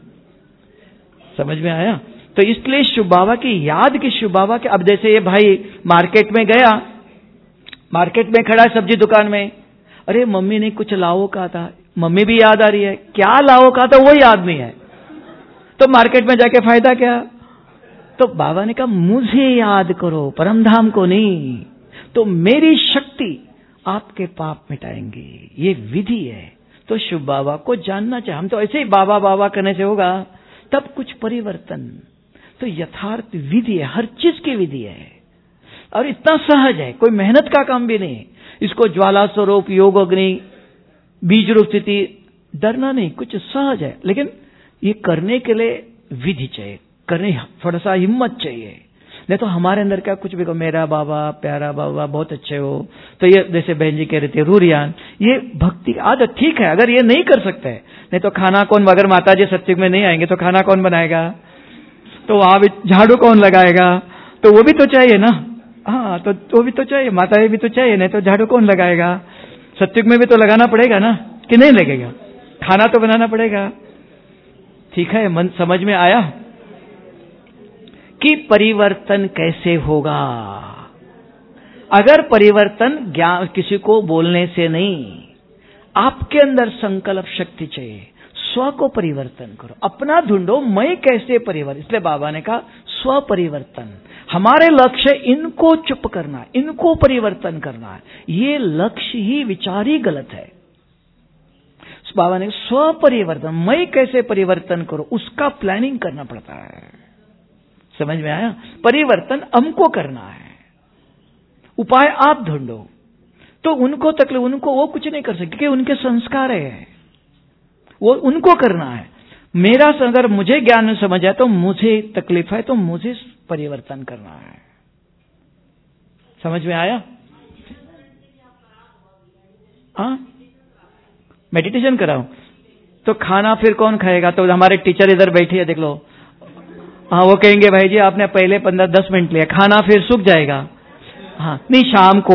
समझ में आया। तो इसलिए शिव बाबा की याद की, शिव बाबा के। अब जैसे ये भाई मार्केट में गया, मार्केट में खड़ा है सब्जी दुकान में, अरे मम्मी ने कुछ लाओ कहा था, मम्मी भी याद आ रही है, क्या लाओ कहा था वो याद नहीं है, तो मार्केट में जाके फायदा क्या। तो बाबा ने कहा मुझे याद करो, परमधाम को नहीं, तो मेरी शक्ति आपके पाप मिटाएंगी, ये विधि है। तो शिव बाबा को जानना चाहिए। हम तो ऐसे ही बाबा बाबा करने से होगा, तब कुछ परिवर्तन। तो यथार्थ विधि है, हर चीज की विधि है, और इतना सहज है, कोई मेहनत का काम भी नहीं। इसको ज्वाला स्वरूप, योग अग्नि, बीज रूप स्थिति, डरना नहीं, कुछ सहज है। लेकिन ये करने के लिए विधि चाहिए, करने थोड़ा सा हिम्मत चाहिए। नहीं तो हमारे अंदर क्या कुछ भी कहो, मेरा बाबा, प्यारा बाबा, बहुत अच्छे हो, तो ये जैसे बहन जी कह रहे थे रूरियान, ये भक्ति आदत ठीक है, अगर ये नहीं कर सकते, नहीं तो खाना कौन, अगर माता जी सत्युग में नहीं आएंगे तो खाना कौन बनाएगा, तो वहां भी झाड़ू कौन लगाएगा, तो वो भी तो चाहिए ना। हाँ तो वो भी तो चाहिए, माता भी तो चाहिए, नहीं तो झाड़ू कौन लगाएगा। सत्युग में भी तो लगाना पड़ेगा ना, कि नहीं लगेगा, खाना तो बनाना पड़ेगा। ठीक है, मन समझ में आया कि परिवर्तन कैसे होगा। अगर परिवर्तन ज्ञान किसी को बोलने से नहीं, आपके अंदर संकल्प शक्ति चाहिए, स्व को परिवर्तन करो, अपना ढूंढो मैं कैसे परिवर्तन। इसलिए बाबा ने कहा स्व परिवर्तन, हमारे लक्ष्य इनको चुप करना, इनको परिवर्तन करना है। ये लक्ष्य ही विचार ही गलत है। बाबा ने स्व परिवर्तन, मैं कैसे परिवर्तन करूं, उसका प्लानिंग करना पड़ता है। समझ में आया। परिवर्तन हमको करना है, उपाय आप ढूंढो। तो उनको तकलीफ, उनको वो कुछ नहीं कर सकते क्योंकि उनके संस्कार है, वो उनको करना है। मेरा अगर मुझे ज्ञान में समझ आए तो मुझे तकलीफ है, तो मुझे परिवर्तन करना है। समझ में आया। हाँ मेडिटेशन कराऊं तो खाना फिर कौन खाएगा, तो हमारे टीचर इधर बैठे है देख लो। हाँ वो कहेंगे भाई जी आपने पहले पंद्रह दस मिनट लिया, खाना फिर सूख जाएगा। हाँ नहीं, शाम को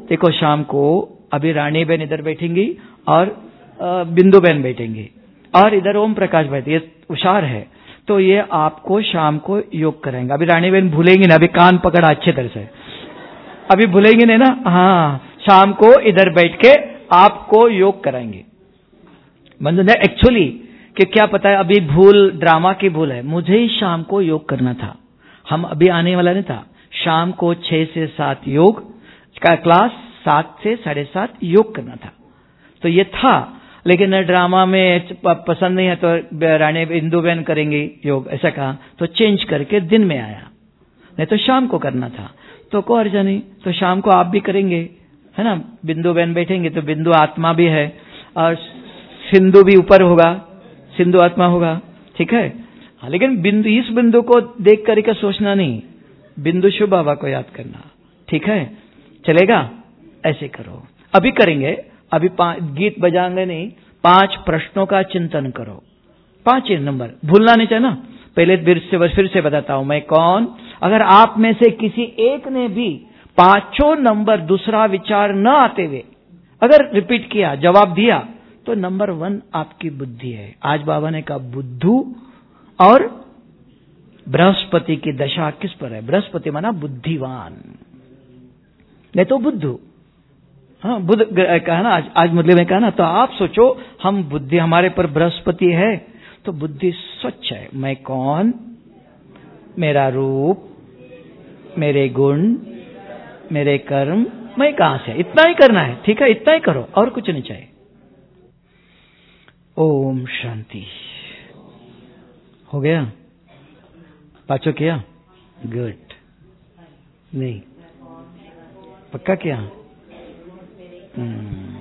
देखो शाम को अभी रानी बहन इधर बैठेंगी और बिंदु बहन बैठेंगी और इधर ओम प्रकाश बैठे, ये उषार है, तो ये आपको शाम को योग कराएंगे। अभी रानी बहन भूलेंगी ना, अभी कान पकड़ा अच्छे तरह से, अभी भूलेंगे नहीं ना। हाँ, शाम को इधर बैठ के आपको योग कराएंगे। मतलब एक्चुअली कि क्या पता है, अभी भूल ड्रामा की भूल है, मुझे ही शाम को योग करना था, हम अभी आने वाला नहीं था। शाम को छह से सात योग का क्लास, सात से साढ़े सात योग करना था, तो ये था, लेकिन ड्रामा में पसंद नहीं है तो रानी बिंदु बहन करेंगे योग, ऐसा कहा तो चेंज करके दिन में आया, नहीं तो शाम को करना था। तो को अर्जा नहीं, तो शाम को आप भी करेंगे, है ना, बिंदु बहन बैठेंगे तो बिंदु आत्मा भी है और सिंधु भी ऊपर होगा, सिंधु आत्मा होगा, ठीक है। हाँ, लेकिन बिंदु, इस बिंदु को देख करके सोचना नहीं, बिंदु शुभ बाबा को याद करना, ठीक है, चलेगा, ऐसे करो। अभी करेंगे, अभी गीत बजाएंगे नहीं, पांच प्रश्नों का चिंतन करो, पांच नंबर भूलना नहीं चाहिए ना। पहले फिर से फिर से बताता हूं, मैं कौन। अगर आप में से किसी एक ने भी पांचों नंबर दूसरा विचार न आते हुए अगर रिपीट किया, जवाब दिया, तो नंबर वन आपकी बुद्धि है। आज बाबा ने कहा बुद्धू और बृहस्पति की दशा किस पर है? बृहस्पति माना बुद्धिवान, नहीं तो बुद्धू। हाँ, बुद्ध कहा ना, आज आज मुरली में कहा ना, तो आप सोचो हम बुद्धि, हमारे पर बृहस्पति है तो बुद्धि स्वच्छ है। मैं कौन, मेरा रूप, मेरे गुण, मेरे कर्म, मैं कहां से, इतना ही करना है, ठीक है, इतना ही करो और कुछ नहीं चाहिए। ओम शांति। हो गया? पांचों किया? गुड। नहीं, पक्का किया? हम्म